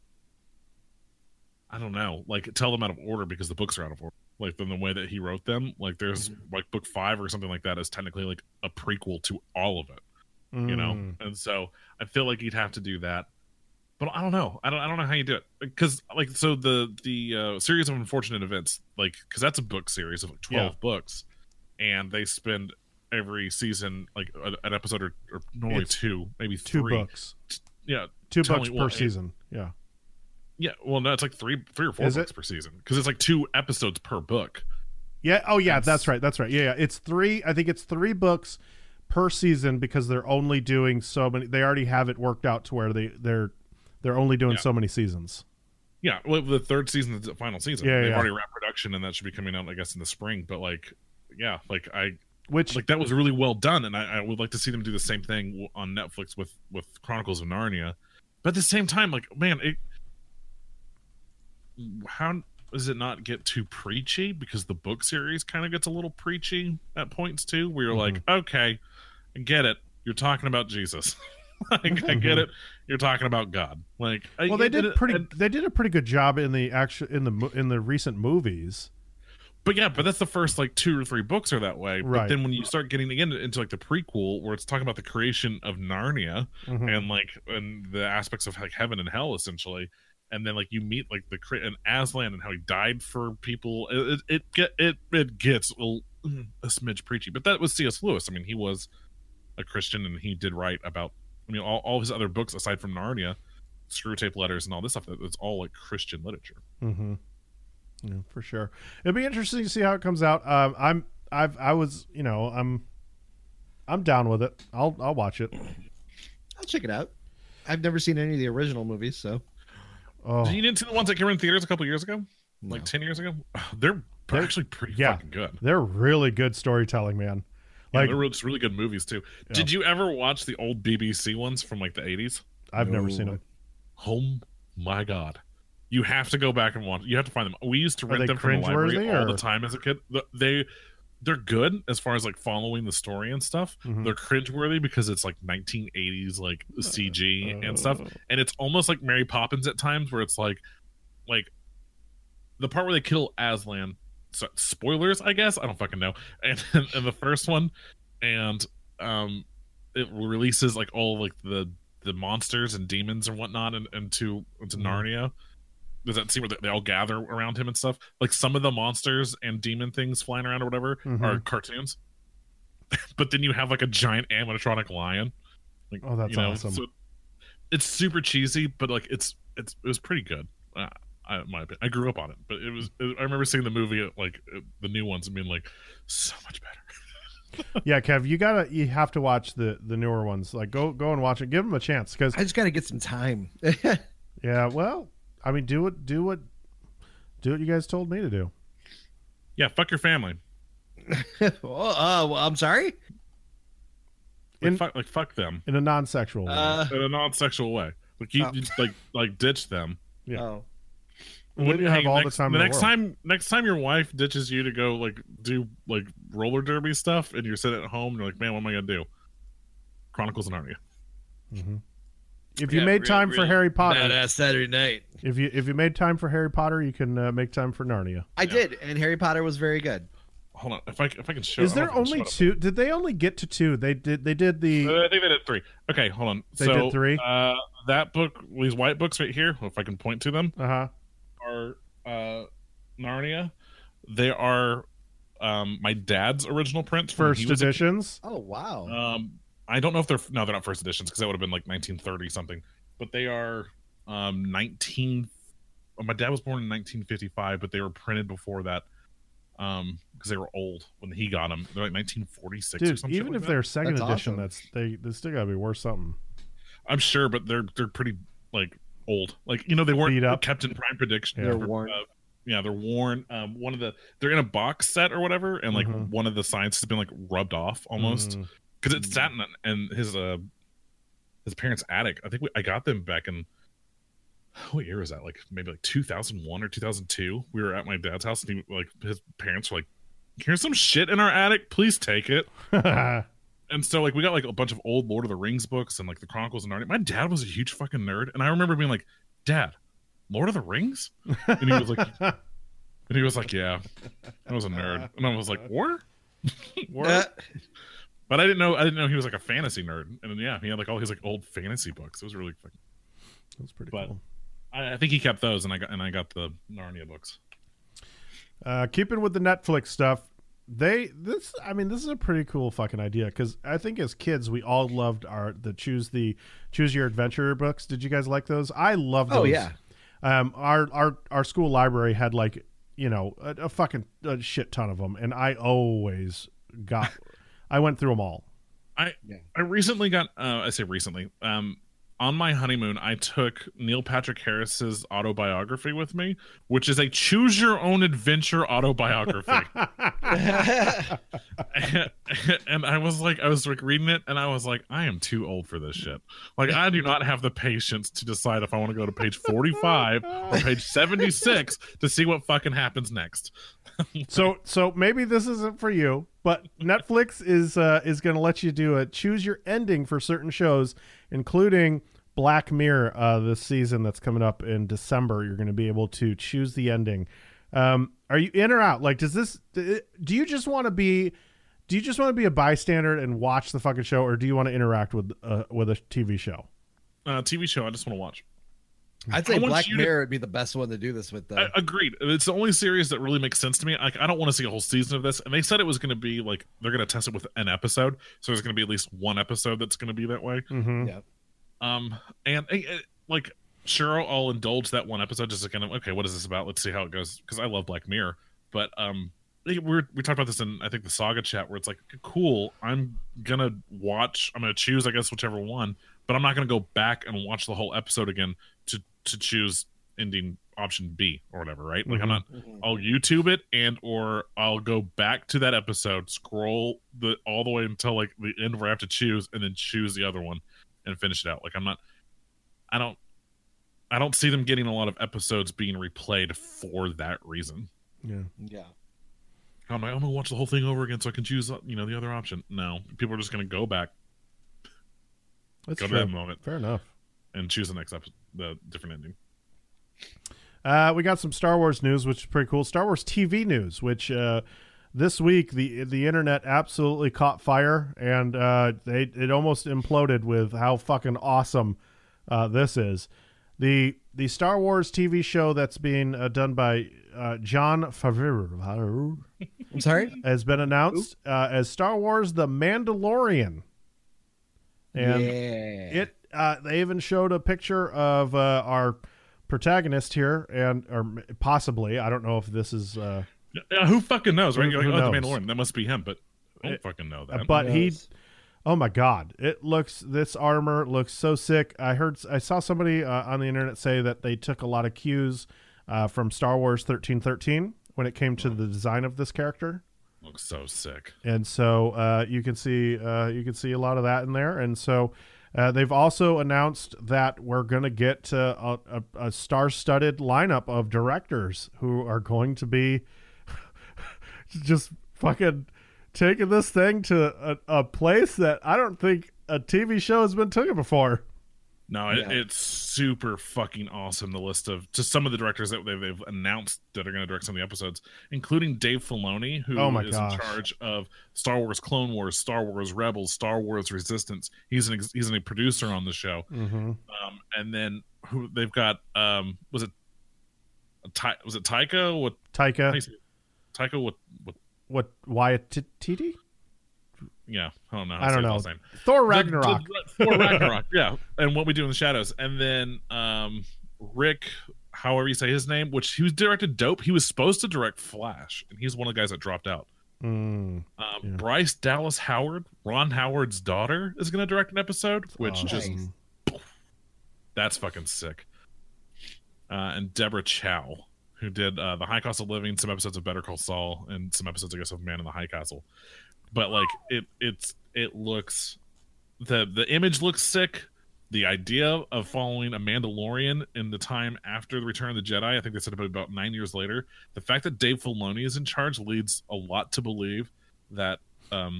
I don't know, like tell them out of order because the books are out of order. Like in the way that he wrote them, like there's like book five or something like that is technically like a prequel to all of it, you know. Mm. And so I feel like you'd have to do that, but I don't know. I don't. I don't know how you do it because like so the the uh, series of unfortunate events, like because that's a book series of like twelve Yeah. books, and they spend every season like a, an episode or, or normally It's two, maybe Two three. books. Yeah, Two Tell books me per what- season. Yeah. yeah. Well, no, it's like three, three or four Is books it? per season because it's like two episodes per book. Yeah. Oh, yeah. That's- That's right. That's right. Yeah, yeah. It's three. I think it's three books per season because they're only doing so many. They already have it worked out to where they they're they're only doing Yeah. so many seasons. Yeah, well, the third season is the final season. Yeah, They've yeah. already wrapped production, and that should be coming out, I guess, in the spring. But like, yeah, like I Which like that was really well done, and I, I would like to see them do the same thing w- on Netflix with with Chronicles of Narnia. But at the same time, like, man, it how does it not get too preachy? Because the book series kind of gets a little preachy at points too, where you're Mhm. like, okay, I get it. You're talking about Jesus. like, I get it. You're talking about God. Like, I- well, they it- did it- pretty. and- They did a pretty good job in the actual in the mo- in the recent movies. But yeah, but that's the first like two or three books are that way. But Right. then when you start getting again into like the prequel, where it's talking about the creation of Narnia Mhm. and like and the aspects of like heaven and hell essentially, and then like you meet like the cre- and Aslan and how he died for people. It it, it get it it gets a, little, a smidge preachy. But that was C S. Lewis. I mean, he was a Christian and he did write about. I mean, all, all his other books aside from Narnia, Screw Tape Letters and all this stuff. It's all like Christian literature. Mm-hmm. Yeah, for sure. It'd be interesting to see how it comes out. Um, I'm, I've, I was, you know, I'm, I'm down with it. I'll, I'll watch it. I'll check it out. I've never seen any of the original movies, so Oh, You didn't see the ones that came in theaters a couple years ago, like No. ten years ago. They're, They're- actually pretty yeah. fucking good. they're really good storytelling, man. Yeah, Like they're real, just really good movies too. Yeah. Did you ever watch the old B B C ones from like the eighties? I've never No. seen them. Oh my god, you have to go back and watch. You have to find them. We used to Are rent they them from the library cringeworthy, all or- the time as a kid. The- They they're good as far as like following the story and stuff. Mhm. They're cringeworthy because it's like nineteen eighties like C G and stuff, Uh, and it's almost like Mary Poppins at times where it's like like the part where they kill Aslan. So, spoilers, I guess. I don't fucking know. And in the first one, and um, it releases like all like the the monsters and demons and whatnot and into into Mhm. Narnia. Does that seem where they, they all gather around him and stuff? Like some of the monsters and demon things flying around or whatever Mhm. are cartoons, but then you have like a giant animatronic lion. Like, Oh, that's you know, awesome. so it's super cheesy, but like it's it's it was pretty good. Uh, I, my opinion. I grew up on it, but it was. It, I remember seeing the movie, like the new ones, and being like, so much better. Yeah, Kev, you gotta, you have to watch the the newer ones. Like, go go and watch it. Give them a chance, because I just got to get some time. yeah, well, I mean, do what do what do what you guys told me to do. Yeah, fuck your family. oh, uh, well, I'm sorry. Like, In- fuck, like fuck them In a non-sexual way. Uh, in a non-sexual way. Like you, Oh. you like like ditch them. Yeah. Oh. When you have all next, the time the in the next world. time next time your wife ditches you to go like do like roller derby stuff, and you're sitting at home and you're like, man, what am I gonna do? Chronicles of Narnia. If you Yeah, made real- time for real Harry Potter, Badass Saturday night. if you if you made time for Harry Potter, you can uh, make time for Narnia. I did, and Harry Potter was very good. Hold on, if I if I can show. Is I there don't know if I only can show two? Did they only get to two? They did. They did the. it up. Uh, I think they did three. Okay, hold on. They so, did three? Uh, that book, these white books right here, if I can point to them, Uh huh. are uh, Narnia. They are um, my dad's original prints. from when First he was a kid. editions. Oh wow. Um, I don't know if they're no, they're not first editions because that would have been like nineteen thirty something. But they are um nineteen. oh, my dad was born in nineteen fifty-five, but they were printed before that. Um, because they were old when he got them. They're like nineteen forty-six or Dude, something. even like if that. they're second That's edition, awesome. that's they they still gotta be worth something. I'm sure, but they're they're pretty like old. Like you know, they weren't Beat up. kept in prime prediction. Yeah. They're worn. Uh, yeah, they're worn. Um, one of the they're in a box set or whatever, and like Mhm. one of the signs has been like rubbed off almost Mm. because it sat in and his uh his parents' attic. I think we, I got them back in what year was that? Like maybe like two thousand one or two thousand two. We were at my dad's house, and he, like his parents were like, "Here's some shit in our attic. Please take it." And so like we got like a bunch of old Lord of the Rings books and like the Chronicles of Narnia. My dad was a huge fucking nerd, and I remember being like, "Dad, Lord of the Rings?" And he was like, and he was like, "Yeah, I was a nerd," and I was like, "War?" War? Uh, But I didn't know I didn't know he was like a fantasy nerd, and then, yeah, he had like all his like old fantasy books. It was really fucking. That's pretty But- cool. I, I think he kept those, and I got and I got the Narnia books. Uh, keeping with the Netflix stuff, they this I mean this is a pretty cool fucking idea, because I think as kids we all loved our the choose the choose your adventure books. Did you guys like those? I love those. oh yeah. Um, our our our school library had like you know a, a fucking a shit ton of them, and I always got I went through them all. I Yeah. I recently got uh, I say recently um on my honeymoon I took Neil Patrick Harris's autobiography with me, which is a choose your own adventure autobiography. And I was like, I was like reading it, and I was like, I am too old for this shit. Like, I do not have the patience to decide if I want to go to page forty-five or page seventy-six to see what fucking happens next. So so maybe this isn't for you, but Netflix is uh, is going to let you do a choose your ending for certain shows, including Black Mirror uh, this season that's coming up in December. You're going to be able to choose the ending. Um, are you in or out? Like, does this? Do you just want to be? Do you just want to be a bystander and watch the fucking show, or do you want to interact with uh, with a T V show? Uh, T V show, I just want to watch. I'd say I want Black you to- Mirror would be the best one to do this with, though. I, agreed. It's the only series that really makes sense to me. Like, I don't want to see a whole season of this. And they said it was going to be like they're going to test it with an episode, so there's going to be at least one episode that's going to be that way. Mm-hmm. Yeah. Um, and eh, eh, like, sure, I'll indulge that one episode just to kind of okay, what is this about? Let's see how it goes, because I love Black Mirror. But um, we were we talked about this in I think the Saga chat, where it's like, cool, I'm gonna watch, I'm gonna choose, I guess, whichever one, but I'm not gonna go back and watch the whole episode again to to choose ending option B or whatever, right? Like, I'm not. I'll YouTube it, and or I'll go back to that episode, scroll the all the way until like the end where I have to choose, and then choose the other one and finish it out. Like, I'm not. I don't. I don't see them getting a lot of episodes being replayed for that reason. Yeah. Yeah. I'm like, I'm gonna watch the whole thing over again so I can choose, you know, the other option. No, people are just gonna go back, That's go true. to that moment, Fair enough. and choose the next episode, the different ending. Uh, we got some Star Wars news, which is pretty cool. Star Wars T V news, which uh, this week the the internet absolutely caught fire, and uh, they it almost imploded with how fucking awesome uh, this is. The the Star Wars T V show that's being uh, done by uh, Jon Favreau I'm sorry? has been announced uh, as Star Wars: The Mandalorian, and yeah. it uh, they even showed a picture of uh, our protagonist here, and or possibly, I don't know if this is. Uh, Yeah, who fucking knows, right? Who- You're like, who oh, the knows? Mandalorian. That must be him, but I don't It- fucking know that. but he, knows? oh my god, it looks. This armor looks so sick. I heard, I saw somebody uh, on the internet say that they took a lot of cues uh, from Star Wars thirteen thirteen when it came to the design of this character. Looks so sick. And so uh, you can see uh, you can see a lot of that in there. And so uh, they've also announced that we're going to get uh, a, a, a star-studded lineup of directors who are going to be just fucking taking this thing to a, a place that I don't think a T V show has been taken before. No, it, Yeah. it's super fucking awesome. The list of just some of the directors that they've, they've announced that are going to direct some of the episodes, including Dave Filoni, who Oh my is gosh. in charge of Star Wars Clone Wars, Star Wars Rebels, Star Wars Resistance. He's an ex- he's a producer on the show. Mm-hmm. Um, and then who they've got um, was it Ty, was it Taika? What Taika, Taika? What? What? what Wyatt T T? Yeah, I don't know. how to I say don't his know. last name. Thor The- Ragnarok. the- Thor Ragnarok, yeah. And What We Do in the Shadows. And then um, Rick, however you say his name, which he was directed Dope. He was supposed to direct Flash, and he's one of the guys that dropped out. Mm. Um, Yeah. Bryce Dallas Howard, Ron Howard's daughter, is going to direct an episode, which Awesome. just Nice. that's fucking sick. Uh, and Deborah Chow, who did uh, The High Cost of Living, some episodes of Better Call Saul, and some episodes, I guess, of Man in the High Castle. But like it, it's it looks the the image looks sick. The idea of following a Mandalorian in the time after the Return of the Jedi, I think they said about about nine years later. The fact that Dave Filoni is in charge leads a lot to believe that um,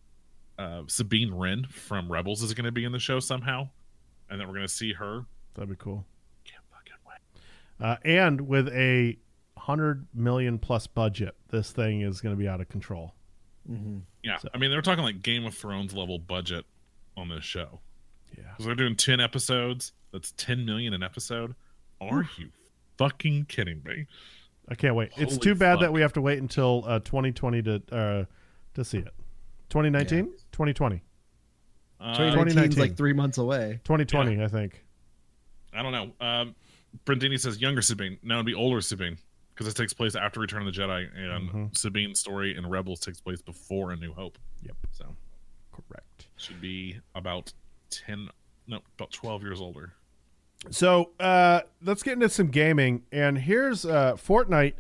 uh, Sabine Wren from Rebels is going to be in the show somehow, and that we're going to see her. That'd be cool. Can't fucking wait. Uh, and with a hundred million plus budget, this thing is going to be out of control. Mm-hmm. Yeah, So- I mean they're talking like Game of Thrones level budget on this show. Yeah. Because they're doing ten episodes. That's ten million an episode. Are you fucking kidding me? I can't wait. It's Holy too bad fuck. that we have to wait until uh, twenty twenty to uh, to see it. twenty nineteen? twenty twenty. Uh, twenty twenty nineteen's nineteen. like three months away. twenty twenty, I think. I don't know. Um, Brendini says younger Sabine. No, it'd be older Sabine because it takes place after Return of the Jedi, and Mhm. Sabine's story in Rebels takes place before A New Hope. Yep. So Correct. should be about ten, no, about twelve years older. So uh, let's get into some gaming. And here's uh, Fortnite.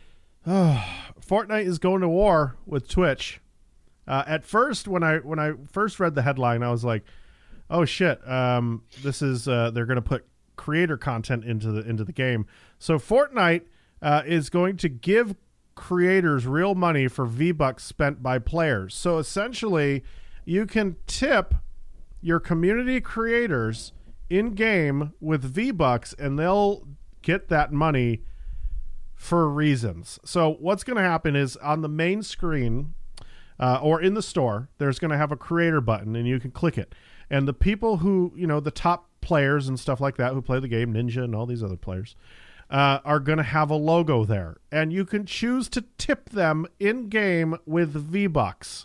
Oh, Fortnite is going to war with Twitch. Uh, at first, when I when I first read the headline, I was like, "Oh shit! Um, this is uh, they're going to put creator content into the into the game." So Fortnite uh, is going to give creators real money for V-Bucks spent by players. So essentially, you can tip your community creators in game with V-Bucks, and they'll get that money for reasons. So what's going to happen is on the main screen uh, or in the store, there's going to have a creator button, and you can click it. And the people who, you know, the top players and stuff like that who play the game, Ninja and all these other players, uh, are going to have a logo there. And you can choose to tip them in game with V-Bucks.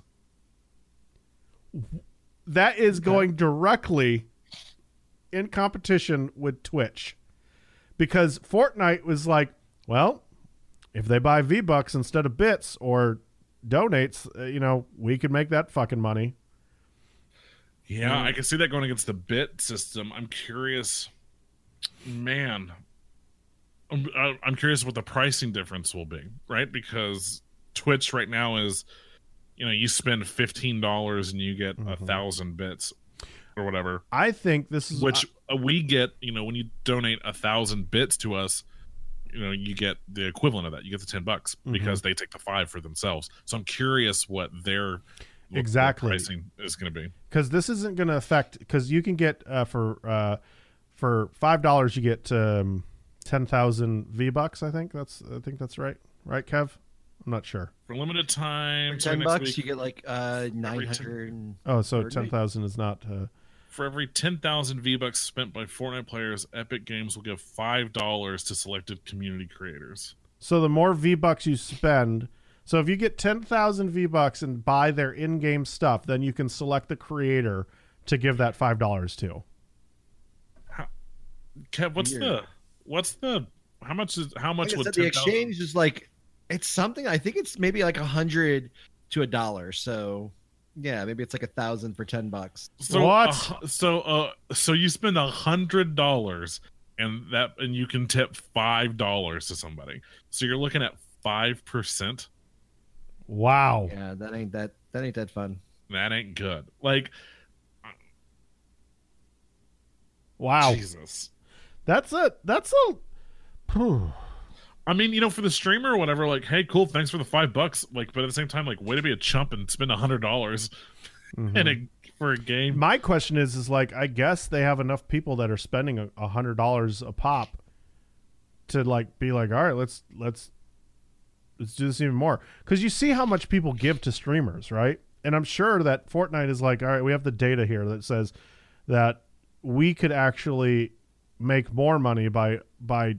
That is going directly in competition with Twitch, because Fortnite was like, well, if they buy V-Bucks instead of bits or donates, uh, you know, we could make that fucking money. Yeah, I can see that going against the bit system. I'm curious, man. I'm, I- I'm curious what the pricing difference will be, right? Because Twitch right now is, you know, you spend fifteen dollars and you get a Mhm. thousand bits or whatever, I think this is which uh, we get, you know, when you donate a thousand bits to us, you know, you get the equivalent of that. You get the ten bucks because they take the five for themselves. So I'm curious what their what Exactly. their pricing is going to be. because this isn't going to affect, because you can get uh, for uh, for five dollars you get um, ten thousand V-Bucks. I think that's I think that's right, right, Kev? I'm not sure. For limited time, For starting ten next bucks, week, you get like uh nine hundred. Oh, so Fortnite? ten thousand is not. Uh, for every ten thousand V-Bucks spent by Fortnite players, Epic Games will give five dollars to selected community creators. So the more V-Bucks you spend, so if you get ten thousand V-Bucks and buy their in-game stuff, then you can select the creator to give that five dollars to. Kev, what's Weird. the what's the how much is how much Like I would said, the ten thousand exchange is like it's something. I think it's maybe like a hundred to a dollar. So yeah, maybe it's like a thousand for ten bucks. So, What? Uh, so, uh, so you spend a hundred dollars, and that, and you can tip five dollars to somebody. So you're looking at five percent. Wow. Yeah, that ain't that that ain't that fun. That ain't good. Like, Wow. Jesus. That's a that's a Phew. I mean, you know, for the streamer or whatever, like, hey, cool, thanks for the five bucks. Like, but at the same time, like, way to be a chump and spend a hundred dollars Mhm. in a for a game. My question is is like I guess they have enough people that are spending a, a hundred dollars a pop to like be like, all right, let's let's let's do this even more. Because you see how much people give to streamers, right? And I'm sure that Fortnite is like, all right, we have the data here that says that we could actually make more money by by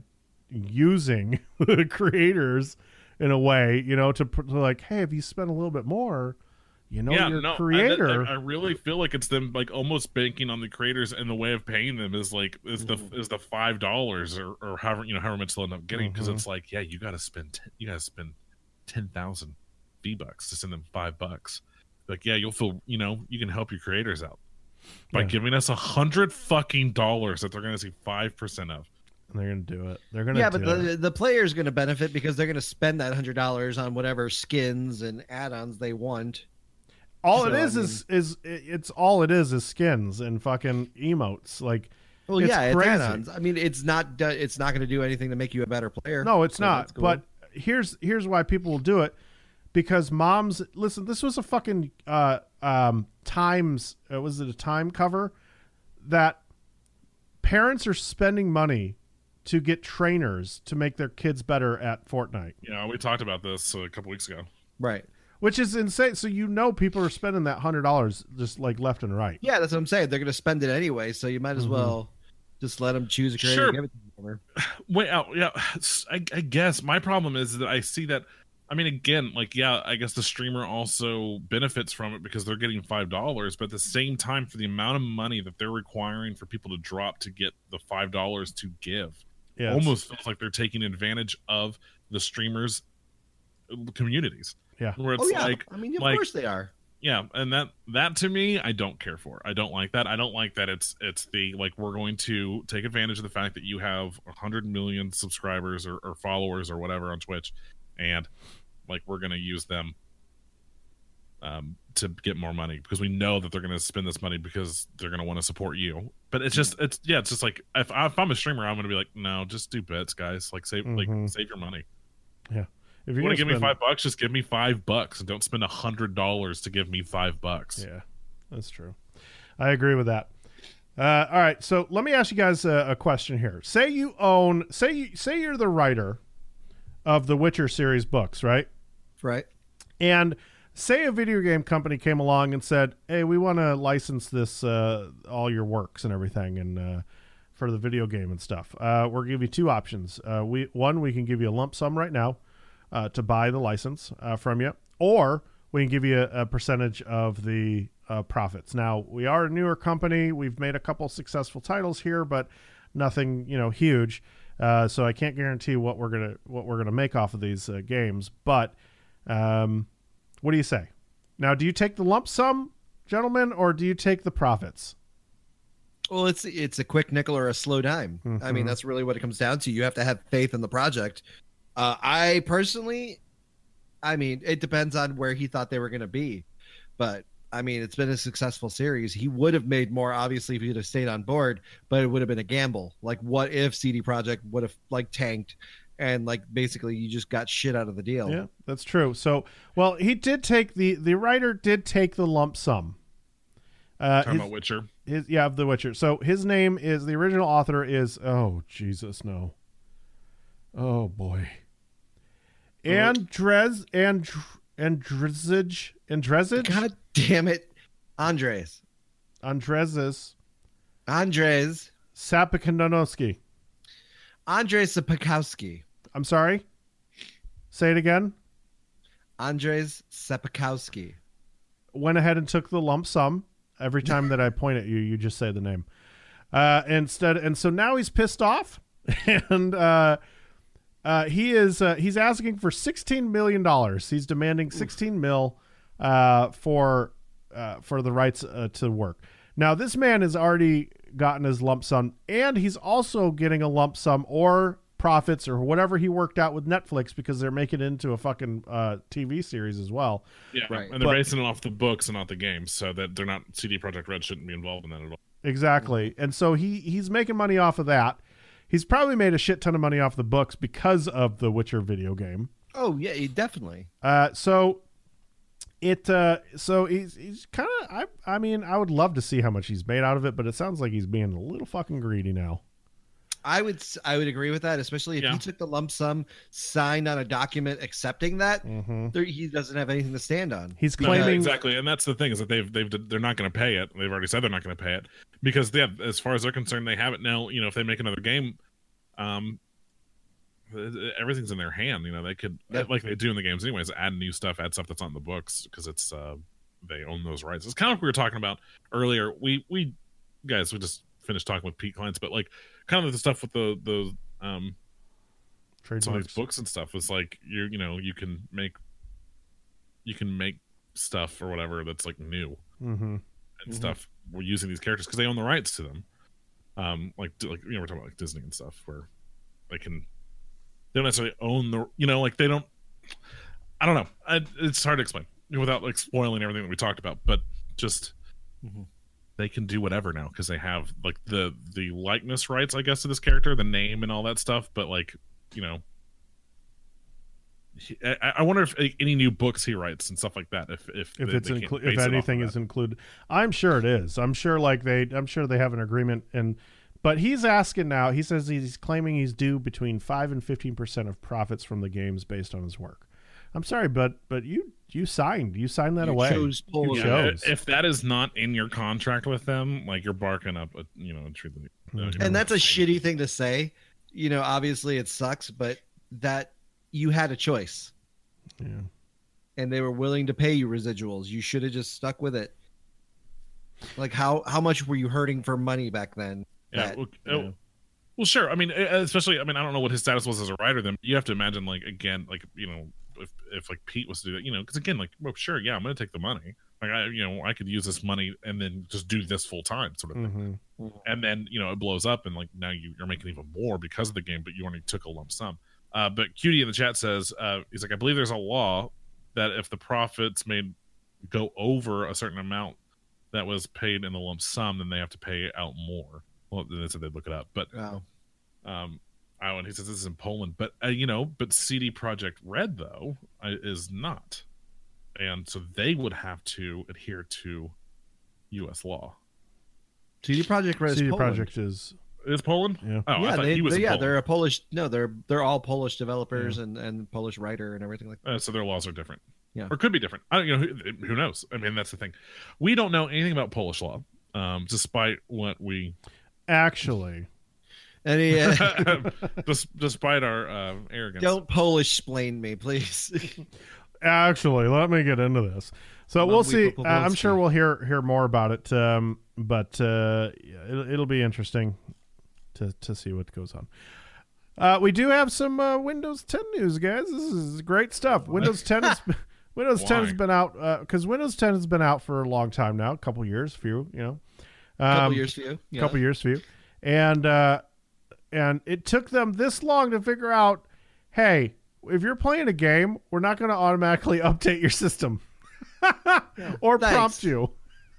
using the creators in a way, you know, to, to like, hey, if you spend a little bit more, you know, yeah, your no, creator. I, I, I really feel like it's them like almost banking on the creators, and the way of paying them is like is the Mm-hmm. is the five dollars or or however you know however much they'll end up getting, because Mhm. it's like, yeah, you got to spend ten, you got to spend ten thousand V bucks to send them five bucks. Like, yeah, you'll feel, you know, you can help your creators out by Yeah. giving us a hundred fucking dollars that they're going to see five percent of. And they're gonna do it. They're gonna Yeah, do but it. the the player's going to benefit because they're going to spend that hundred dollars on whatever skins and add-ons they want. All So, it is I is is it's all it is is skins and fucking emotes. Like, Well, It's yeah, crazy. it's add-ons. I mean, it's not do- it's not going to do anything to make you a better player. no, it's So not. that's cool. But here's here's why people will do it, because moms listen. This was a fucking uh um Times. Uh, was it a Time cover that parents are spending money to get trainers to make their kids better at Fortnite, Yeah, we talked about this a couple weeks ago. right. which is insane. So you know people are spending that hundred dollars just like left and right. Yeah, that's what I'm saying. They're going to spend it anyway, so you might as Mhm. well just let them choose a creator. Sure. And give it to them. Wait, oh, yeah. I, I guess my problem is that I see that. I mean, again, like, yeah, I guess the streamer also benefits from it because they're getting five dollars, but at the same time, for the amount of money that they're requiring for people to drop to get the five dollars to give, Yeah, it's- almost feels like they're taking advantage of the streamers' communities. Yeah. Where it's Oh yeah, like, I mean, of like- course they are. yeah, and that that to me, I don't care for. I don't like that. I don't like that it's it's the like we're going to take advantage of the fact that you have a hundred million subscribers or, or followers or whatever on Twitch, and like we're going to use them um to get more money because we know that they're going to spend this money because they're going to want to support you. But it's just it's yeah, it's just like if, I, if I'm a streamer, I'm going to be like, no, just do bits, guys. Like save Mhm. like save your money. If You you're want to gonna give me spend- five bucks? Just give me five bucks, and don't spend a hundred dollars to give me five bucks. Yeah, that's true. I agree with that. Uh, all right, so let me ask you guys a, a question here. Say you own, say you say you're the writer of the Witcher series books, right? Right. And say a video game company came along and said, "Hey, we want to license this, uh, all your works and everything, and uh, for the video game and stuff. Uh, we're gonna give you two options. Uh, we one, we can give you a lump sum right now uh, to buy the license uh, from you, or we can give you a, a percentage of the uh, profits. Now, we are a newer company. We've made a couple successful titles here, but nothing, you know, huge. Uh, so I can't guarantee what we're gonna what we're gonna make off of these uh, games. But um, what do you say? Now, do you take the lump sum, gentlemen, or do you take the profits? Well, it's it's a quick nickel or a slow dime. I Mhm. mean, that's really what it comes down to. You have to have faith in the project. Uh, I personally, I mean, it depends on where he thought they were going to be, but I mean, it's been a successful series. He would have made more, obviously, if he'd have stayed on board, but it would have been a gamble. Like, what if C D Projekt would have like tanked, and like basically you just got shit out of the deal? Yeah, that's true. So, well, he did take the the writer did take the lump sum. Uh, Talking his- about Witcher. His, yeah, of The Witcher. So his name is, the original author is, oh, Jesus, no. Oh, boy. Andrez, and Andrezage, Andrezage? God damn it, Andres, Andrezes Andres, Sapikandonowski. Andres Sapkowski, I'm sorry? Say it again. Andres Sapkowski. Went ahead and took the lump sum. Every time that I point at you, you just say the name. Uh, instead, and so now he's pissed off. and uh, uh, he is uh, he's asking for sixteen million dollars. He's demanding sixteen mil uh, for uh, for the rights uh, to work. Now, this man has already gotten his lump sum, and he's also getting a lump sum or profits or whatever he worked out with Netflix, because they're making it into a fucking uh, T V series as well. Yeah, Right. and they're But- basing it off the books and not the games, so that they're not C D Projekt Red shouldn't be involved in that at all. Exactly. And so he he's making money off of that. He's probably made a shit ton of money off the books because of the Witcher video game. Oh yeah, definitely. Uh, so it uh, so he's he's kind of I I mean I would love to see how much he's made out of it, but it sounds like he's being a little fucking greedy now. I would s- I would agree with that, especially if Yeah. he took the lump sum, signed on a document accepting that. Mm-hmm. There, he doesn't have anything to stand on. He's No, claiming exactly, and that's the thing is that they've they've they're not going to pay it. They've already said they're not going to pay it because they have, as far as they're concerned, they have it now. You know, if they make another game, um, everything's in their hand. You know, they could Yep. like they do in the games anyways, add new stuff, add stuff that's on the books because it's uh they own those rights. It's kind of like we were talking about earlier. We we guys we just finished talking with Pete Kleins, but like kind of the stuff with the the um some of trademarks. these books and stuff was like you you know you can make you can make stuff or whatever that's like new Mm-hmm. and Mhm. stuff. We're using these characters because they own the rights to them. Um, like like you know we're talking about like Disney and stuff where they can they don't necessarily own the you know like they don't. I don't know. I, it's hard to explain without like spoiling everything that we talked about, but just. Mhm. They can do whatever now because they have like the the likeness rights, I guess, to this character, the name and all that stuff. But like, you know, he- I, I wonder if like, any new books he writes and stuff like that. If if If they- it's they can't inclu- base if it off of anything that. is included, I'm sure it is. I'm sure like they I'm sure they have an agreement. And but he's asking now. He says he's claiming he's due between five and fifteen percent of profits from the games based on his work. I'm sorry, but but you you signed you signed that You away. chose You Poland. Yeah, chose. if that is not in your contract with them, like you're barking up, a, you know, a tree. that- Mhm. And that's a shitty thing to say. You know, obviously it sucks, but that you had a choice Yeah. and they were willing to pay you residuals. You should have just stuck with it. Like how how much were you hurting for money back then? Yeah, that, well, you oh, know? well, sure. I mean, uh, especially, I mean, I don't know what his status was as a writer. Then you have to imagine, like, again, like, you know, if, if like Pete was to do that, you know, because again, like, well, sure, yeah, I'm going to take the money. Like, I, you know, I could use this money and then just do this full time, sort of thing. Mm-hmm. And then, you know, it blows up, and like now you, you're making even more because of the game, but you only took a lump sum. Uh, but Cutie in the chat says, uh, he's like, I believe there's a law that if the profits made go over a certain amount that was paid in the lump sum, then they have to pay out more. Well, they said they'd look it up, but Wow. um, oh, and he says this is in Poland, but uh, you know, but C D Projekt Red though uh, is not, and so they would have to adhere to U S law. C D Projekt Red is C D Poland. Project is Is Poland? yeah. Oh, I yeah, thought they, he was. they- in yeah, Poland. they're a Polish. No, they're they're all Polish developers and and Polish writer and everything like that. Uh, so their laws are different. Yeah. Or could be different. I don't you know who, who knows. I mean, that's the thing. We don't know anything about Polish law, um, despite what we, Actually, And he, uh, des- despite our uh, arrogance. don't Polish explain me, please. actually, let me get into this. So Mam we'll see. Wiko Uh, I'm Pobolski. sure we'll hear hear more about it. Um, but uh, yeah, it'll, it'll be interesting to to see what goes on. Uh, we do have some uh, Windows ten news, guys. This is great stuff. Windows ten is Windows ten has Why? been out because Windows ten has been out for a long time now, a couple years, few, you know, um, couple years for you. Yeah. couple years for you, and uh, and it took them this long to figure out, hey, if you're playing a game, we're not going to automatically update your system or Thanks. prompt you.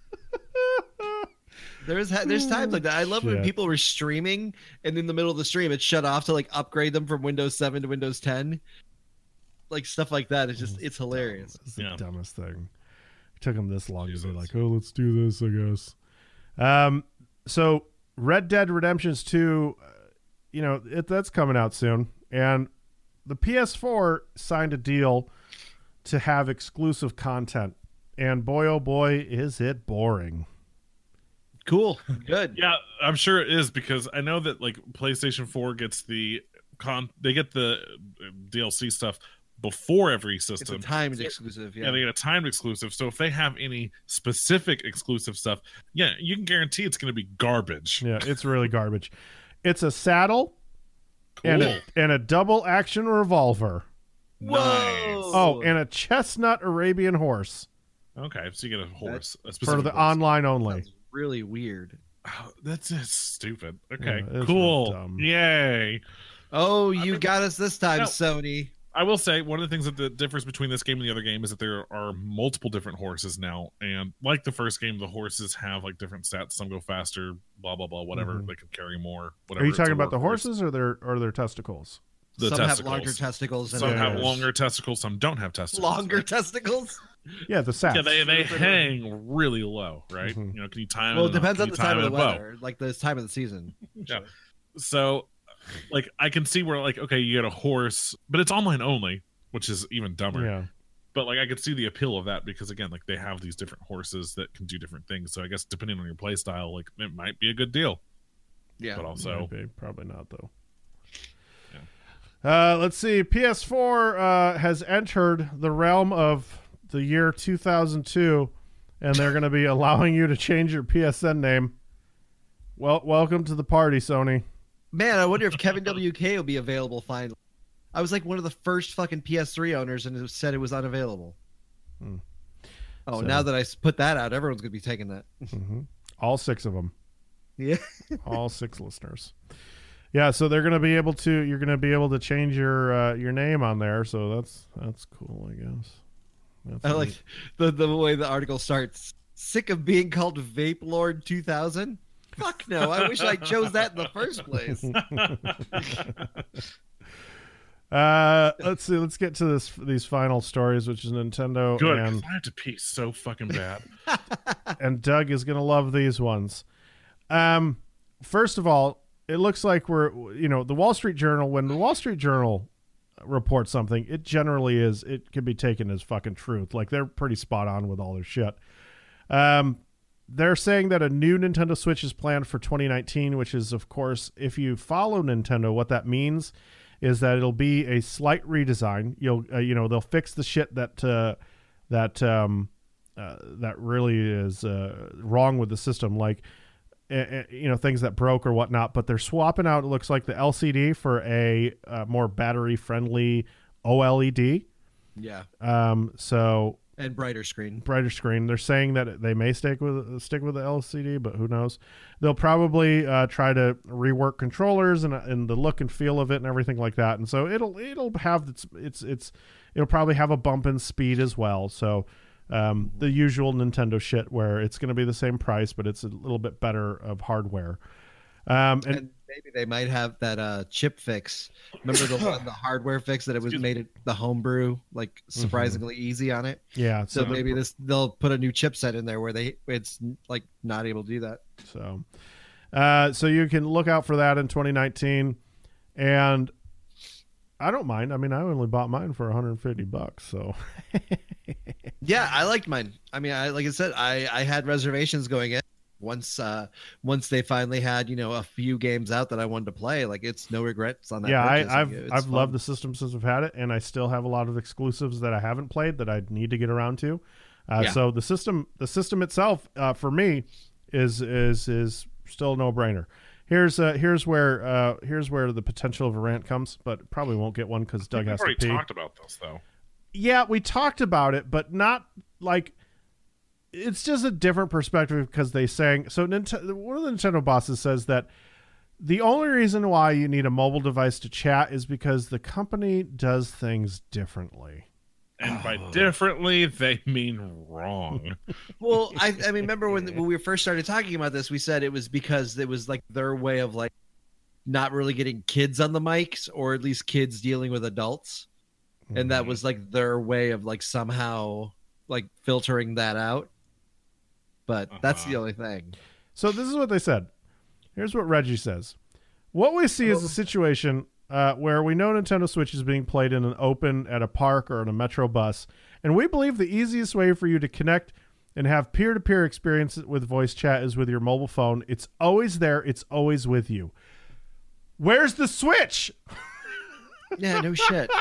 There's ha- there's times like that. I love when Shit. people were streaming and in the middle of the stream it shut off to like upgrade them from Windows seven to Windows ten. Like stuff like that. It's just it's hilarious. It's the Yeah. dumbest thing. It took them this long to be Jesus. like, oh, let's do this, I guess. Um, so Red Dead Redemptions two, uh, you know, it, that's coming out soon, and the P S four signed a deal to have exclusive content, and boy, oh boy, is it boring. Cool. Good. Yeah, I'm sure it is because I know that like PlayStation four gets the con, they get the uh, D L C stuff before every It's a system. timed exclusive. Yeah. Yeah. they get a timed exclusive. So if they have any specific exclusive stuff, yeah, you can guarantee it's going to be garbage. Yeah, it's really garbage. It's a saddle Cool. and a, and a double action revolver. Nice. Oh, and a chestnut Arabian horse Okay, so you get a horse. A for specific the horse. online only. That's really weird. Oh, that's just stupid. Okay, Yeah, it's cool. dumb. Yay. Oh, you mean- got us this time, No. Sony. I will say one of the things that the difference between this game and the other game is that there are multiple different horses now, and like the first game, the horses have like different stats. Some go faster, blah blah blah, whatever. Mhm. They can carry more. Whatever. Are you It's a talking about the workhorse. horses or their or their testicles? The Some testicles. have larger testicles and Some Yeah. have others. longer testicles. Some don't have testicles. longer testicles. Yeah, the sats. Yeah, they they hang really low, right? Mhm. You know, can you time? Well, it it depends can on you the time of it the in a bow? weather, like the time of the season. Yeah. So, like, I can see where, like, okay, you get a horse, but it's online only, which is even dumber. Yeah. But, like, I could see the appeal of that because, again, like, they have these different horses that can do different things. So, I guess depending on your play style, like, it might be a good deal. Yeah. But also, Maybe, probably not though. Uh, let's see. P S four uh, has entered the realm of the year two thousand two, and they're going to be allowing you to change your P S N name. Well, welcome to the party, Sony. Man, I wonder if Kevin W K will be available finally. I was like one of the first fucking P S three owners, and it said it was unavailable. Hmm. Oh, So- now that I s- put that out, everyone's gonna be taking that. hmm All six of them. Yeah. All six listeners. Yeah, so they're going to be able to. You're going to be able to change your uh, your name on there. So that's that's cool, I guess. That's I like neat. the the way the article starts. Sick of being called Vape Lord two thousand? Fuck no! I wish I chose that in the first place. Uh, let's see. Let's get to this. These final stories, which is Nintendo good. 'cause and I have to pee so fucking bad. and Doug is gonna love these ones. Um, first of all, it looks like we're you know the Wall Street Journal. When the Wall Street Journal reports something, it generally is it can be taken as fucking truth. Like they're pretty spot on with all their shit. Um, they're saying that a new Nintendo Switch is planned for twenty nineteen, which is of course, if you follow Nintendo, what that means is that it'll be a slight redesign. You'll, uh, you know, they'll fix the shit that uh, that um, uh, that really is uh, wrong with the system, like uh, uh, you know things that broke or whatnot. But they're swapping out. It looks like the L C D for a uh, more battery-friendly OLED. Yeah, Um, so and brighter screen. brighter screen. They're saying that they may stick with stick with the L C D, but who knows? They'll probably uh, try to rework controllers and and the look and feel of it and everything like that. And so it'll it'll have its it's it's it'll probably have a bump in speed as well. So um, the usual Nintendo shit where it's going to be the same price, but it's a little bit better of hardware. Um, and, And maybe they might have that uh, chip fix. Remember the one, the hardware fix that it was Excuse made it the homebrew like surprisingly easy on it. yeah, So so the- maybe this they'll put a new chipset in there where they it's like not able to do that. So, uh, so you can look out for that in twenty nineteen, and I don't mind. I mean, I only bought mine for one hundred fifty bucks. So, Yeah, I liked mine. I mean, I like I said, I I had reservations going in. Once uh once they finally had, you know, a few games out that I wanted to play, like it's no regrets on that. yeah, purchase. I, I've Like, it's I've fun. loved the system since I've had it, and I still have a lot of exclusives that I haven't played that I need to get around to. Uh, Yeah. So the system, the system itself, uh, for me, is is is still a no brainer. Here's uh, here's where uh, here's where the potential of a rant comes, but probably won't get one because Doug We've has to already pee. talked about this though. Yeah, we talked about it, but not like it's just a different perspective because they sang. So Nintendo, one of the Nintendo bosses says that the only reason why you need a mobile device to chat is because the company does things differently. And by differently, they mean wrong. Well, I I mean, remember when when we first started talking about this, we said it was because it was like their way of like not really getting kids on the mics, or at least kids dealing with adults, and that was like their way of like somehow like filtering that out. But that's the Uh-huh. only thing. So this is what they said. Here's what Reggie says. What we see is a situation uh, where we know Nintendo Switch is being played in an open at a park or on a metro bus, and we believe the easiest way for you to connect and have peer-to-peer experience with voice chat is with your mobile phone. It's always there. It's always with you. Where's the Switch? Yeah, no shit.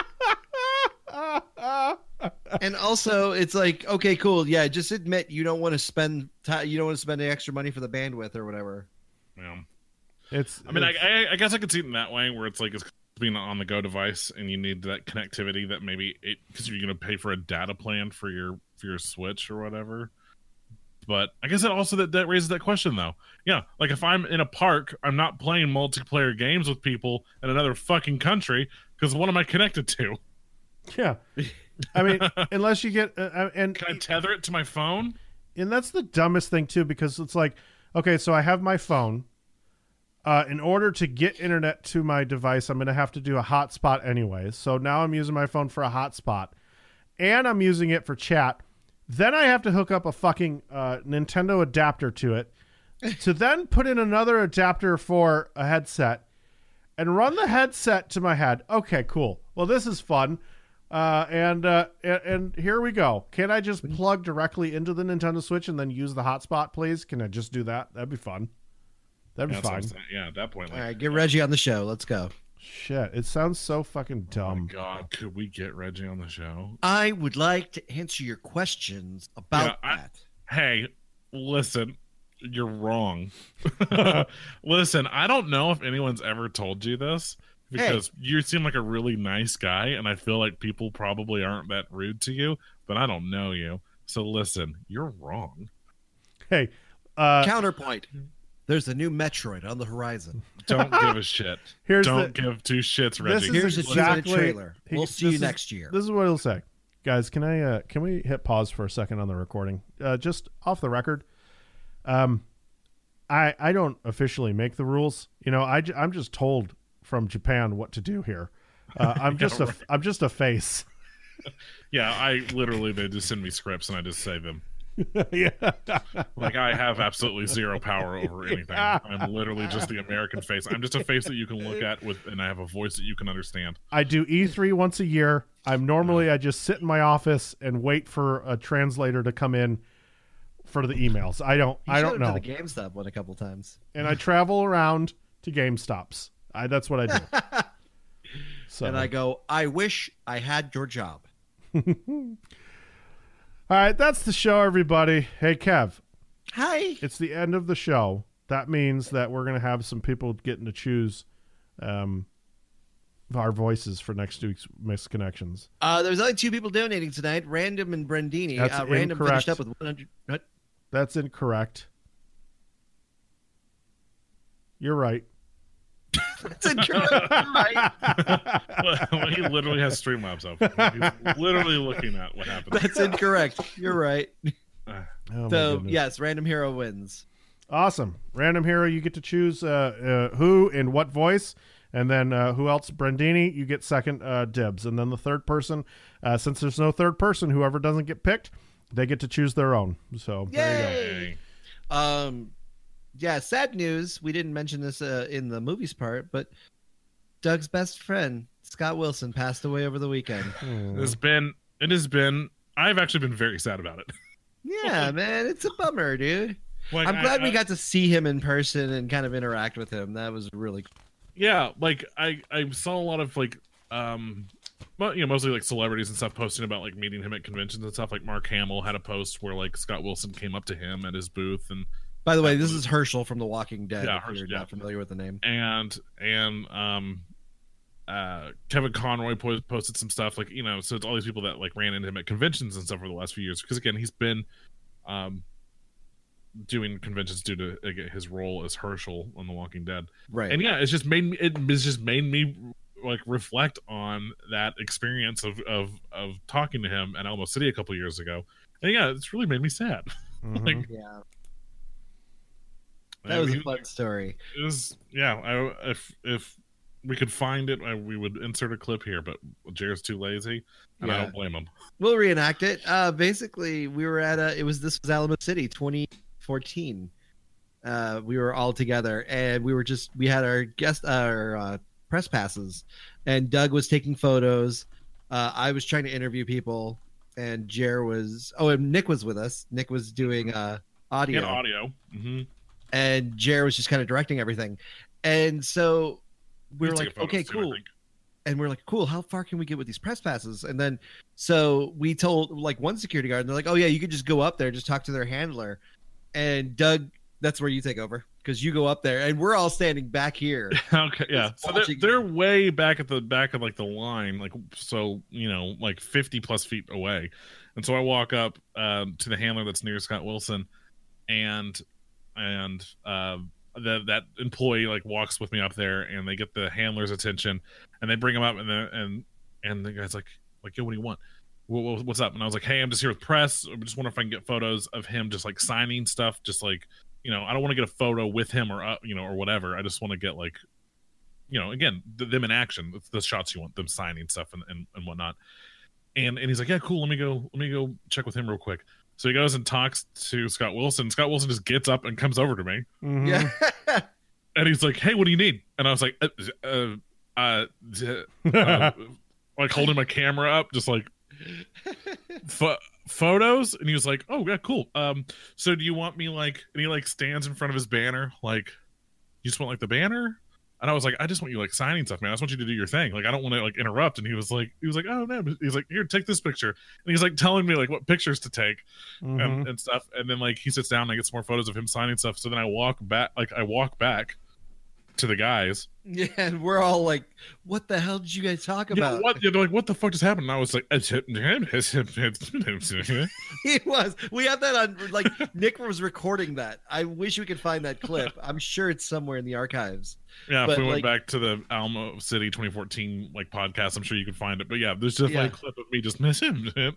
And also, it's like, okay, cool. Yeah, just admit you don't want to spend ti you don't want to spend the extra money for the bandwidth or whatever. Yeah. It's. I mean, I, it's- I, I guess I could see it in that way, where it's like it's being an on-the-go device, and you need that connectivity that maybe it because you're going to pay for a data plan for your for your Switch or whatever. But I guess it also that, that raises that question though. Yeah, like if I'm in a park, I'm not playing multiplayer games with people in another fucking country because what am I connected to? Yeah, I mean, unless you get uh, and can I tether it to my phone? And that's the dumbest thing too, because it's like, okay, so I have my phone. Uh, in order to get internet to my device, I'm going to have to do a hotspot anyway. So now I'm using my phone for a hotspot, and I'm using it for chat. Then I have to hook up a fucking uh, Nintendo adapter to it, to then put in another adapter for a headset, and run the headset to my head. Okay, cool. Well, this is fun. Uh, and, uh, and and here we go. Can I just plug directly into the Nintendo Switch and then use the hotspot, please? Can I just do that? That'd be fun. That'd be Yeah, fine. yeah, at that point. Like, All right, get Reggie on the show. Let's go. Shit, it sounds so fucking oh dumb. my God, could we get Reggie on the show? I would like to answer your questions about Yeah, I- that. Hey, listen, you're wrong. Listen, I don't know if anyone's ever told you this because you seem like a really nice guy, and I feel like people probably aren't that rude to you, but I don't know you. So listen, you're wrong. Hey, uh, Counterpoint. There's a new Metroid on the horizon. Don't give a shit. Here's don't the- give two shits, this Reggie. is Here's a exactly- two-minute trailer. he- We'll see this you is- next year. This is what he'll say. Guys, can I uh, can we hit pause for a second on the recording? Uh, just off the record. Um, I I don't officially make the rules. You know, I I'm just told from Japan what to do here. Uh, I'm Yeah, just a right. I'm just a face. Yeah, I literally, they just send me scripts and I just say them. Yeah. Like, I have absolutely zero power over anything. Yeah. I'm literally just the American face. I'm just a face that you can look at with, and I have a voice that you can understand. I do E three once a year. I'm normally I just sit in my office and wait for a translator to come in for the emails. I don't You I showed don't him know. to the GameStop one a couple times. And I travel around to GameStops. I that's what I do. So And I go, I wish I had your job. all right, that's the show, everybody. Hey, Kev, Hi. it's the end of the show. That means that we're going to have some people getting to choose um, our voices for next week's Mixed Connections. Uh, there's only two people donating tonight, Random and Brandini. That's Uh, Random incorrect. finished up with one hundred. What? That's incorrect. You're right. That's incorrect. Right. He literally has Streamlabs open. He's literally looking at what happened. That's incorrect. You're right. Oh, my So, goodness. yes, Random Hero wins. Awesome. Random hero, you get to choose uh, uh, who in what voice, and then uh, who else? Brandini, you get second uh, dibs. And then the third person, uh, since there's no third person, whoever doesn't get picked, they get to choose their own. So there you go. Yay! Um, yeah, sad news. We didn't mention this uh, in the movies part, but Doug's best friend, Scott Wilson, passed away over the weekend. It's been, it has been, I've actually been very sad about it. Yeah, man, it's a bummer, dude. Like, I'm I- glad we I- got to see him in person and kind of interact with him. That was really cool. Yeah, like I, I saw a lot of like, um, well, you know, mostly like celebrities and stuff posting about like meeting him at conventions and stuff. Like Mark Hamill had a post where like Scott Wilson came up to him at his booth and By the way, this is Herschel from The Walking Dead. Yeah, if Herschel, you're yeah. not familiar with the name. and and um uh Kevin Conroy po- posted some stuff like, you know, so it's all these people that like ran into him at conventions and stuff over the last few years because again he's been um doing conventions due to again, his role as Herschel on The Walking Dead. Right. And yeah, it's just made me it's just made me like reflect on that experience of of of talking to him at Elmo City a couple years ago. And yeah, it's really made me sad. Mhm. Like yeah, I that was mean, a fun story. It was, yeah. I, if if we could find it, I, we would insert a clip here. But Jared's too lazy, and I Yeah. don't blame him. We'll reenact it. Uh, basically, we were at a. It was this was Alamo City, twenty fourteen. Uh, we were all together, and we were just we had our guest our uh, press passes, and Doug was taking photos. Uh, I was trying to interview people, and Jer was. Oh, and Nick was with us. Nick was doing uh, audio. And audio. Mm-hmm. and Jer was just kind of directing everything. And so we were like, okay, too, I cool. think. And we're like, cool, how far can we get with these press passes? And then so we told like one security guard, and they're like, oh yeah, you could just go up there, just talk to their handler. And Doug, that's where you take over because you go up there and we're all standing back here. Okay, yeah. Just So they're, watching they're way back at the back of like the line, like so you know, like fifty plus feet away. And so I walk up um, to the handler that's near Scott Wilson, and and uh, the, that employee like walks with me up there, and they get the handler's attention, and they bring him up, and the, and and the guy's like like yo, what do you want? What, what's up? And I was like, hey, I'm just here with press. I just wonder if I can get photos of him just like signing stuff, just like. You know, I don't want to get a photo with him or, uh, you know, or whatever. I just want to get like, you know, again, th- them in action, the, the shots you want, them signing stuff and, and, and whatnot. And and he's like, yeah, cool. Let me go. Let me go check with him real quick. So he goes and talks to Scott Wilson. Scott Wilson just gets up and comes over to me. Mhm. Yeah. And he's like, hey, what do you need? And I was like, uh, uh, uh, uh like holding my camera up, just like, Ph- photos. And he was like, oh yeah, cool. Um so do you want me like, and he like stands in front of his banner, like, you just want like the banner? And I was like, I just want you like signing stuff, man. I just want you to do your thing, like I don't want to like interrupt. And he was like, he was like, oh no. He's like, here, take this picture. And he's like telling me like what pictures to take. Mhm. and, and stuff. And then like he sits down and I get some more photos of him signing stuff. So then I walk back, like I walk back to the guys. Yeah, and we're all like, what the hell did you guys talk Yeah, about? what? Yeah, they're like, what the fuck just happened? And I was like, He was. We have that on, like, Nick was recording that. I wish we could find that clip. I'm sure it's somewhere in the archives. yeah. But, If we went like- back to the Alamo City twenty fourteen like podcast, I'm sure you could find it. But yeah, there's just Yeah. like a clip of me just miss him. It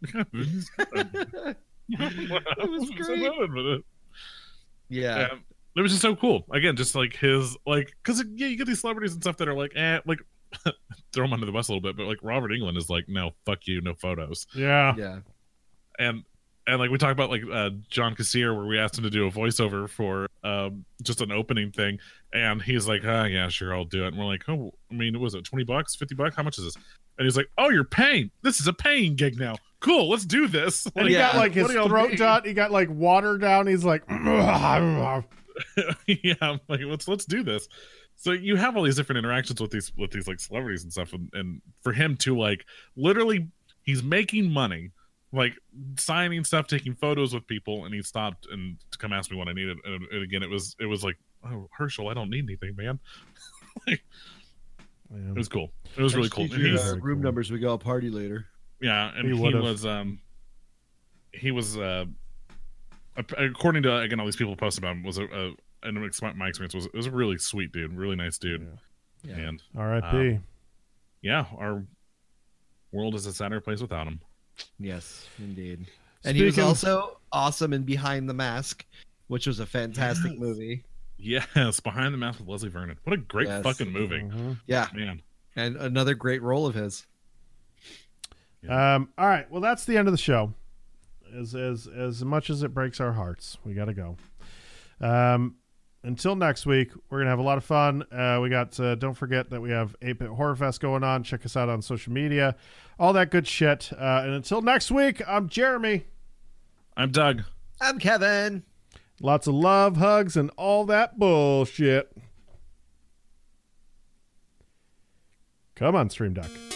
was great. Yeah. Yeah, it was just so cool. Again, just like his like, because yeah, you get these celebrities and stuff that are like, eh, like throw him under the bus a little bit, but like Robert Englund is like, no, fuck you, no photos. Yeah. Yeah. and and like we talked about like uh John Cassier, where we asked him to do a voiceover for um just an opening thing, and he's like, ah, yeah, sure, I'll do it. And we're like, oh, I mean, was it twenty bucks, fifty bucks? How much is this? And he's like, oh, you're paying. This is a paying gig now. Cool, let's do this. And he Yeah. got like his What do y'all throat need? done. He got like water down. He's like, yeah, I'm like, let's let's do this. So you have all these different interactions with these with these like celebrities and stuff, and, and for him to like literally, he's making money, like signing stuff, taking photos with people, and he stopped and to come ask me what I needed. And, and again, it was it was like, oh, Herschel, I don't need anything, man. Like, it was cool. It was really cool. And Your, he's, uh, Very room cool. numbers. We go out party later. yeah, and He he, would've. was um he was uh according to again all these people post about him, was a, a and my experience was it was a really sweet dude, really nice dude. Yeah. And R I P Um, yeah, our world is a sadder place without him. Yes, indeed. And he was Speaking- also awesome in Behind the Mask, which was a fantastic Yes. movie. Yes, Behind the Mask with Leslie Vernon. What a great Yes. fucking movie, Mhm. Yeah, man. and another great role of his. Um, all right. Well, that's the end of the show. As as as much as it breaks our hearts, we got to go. Um, until next week, we're gonna have a lot of fun. Uh, we got. Uh, don't forget that we have eight bit Horror Fest going on. Check us out on social media, all that good shit. Uh, and until next week, I'm Jeremy. I'm Doug. I'm Kevin. Lots of love, hugs, and all that bullshit. Come on, Stream Deck.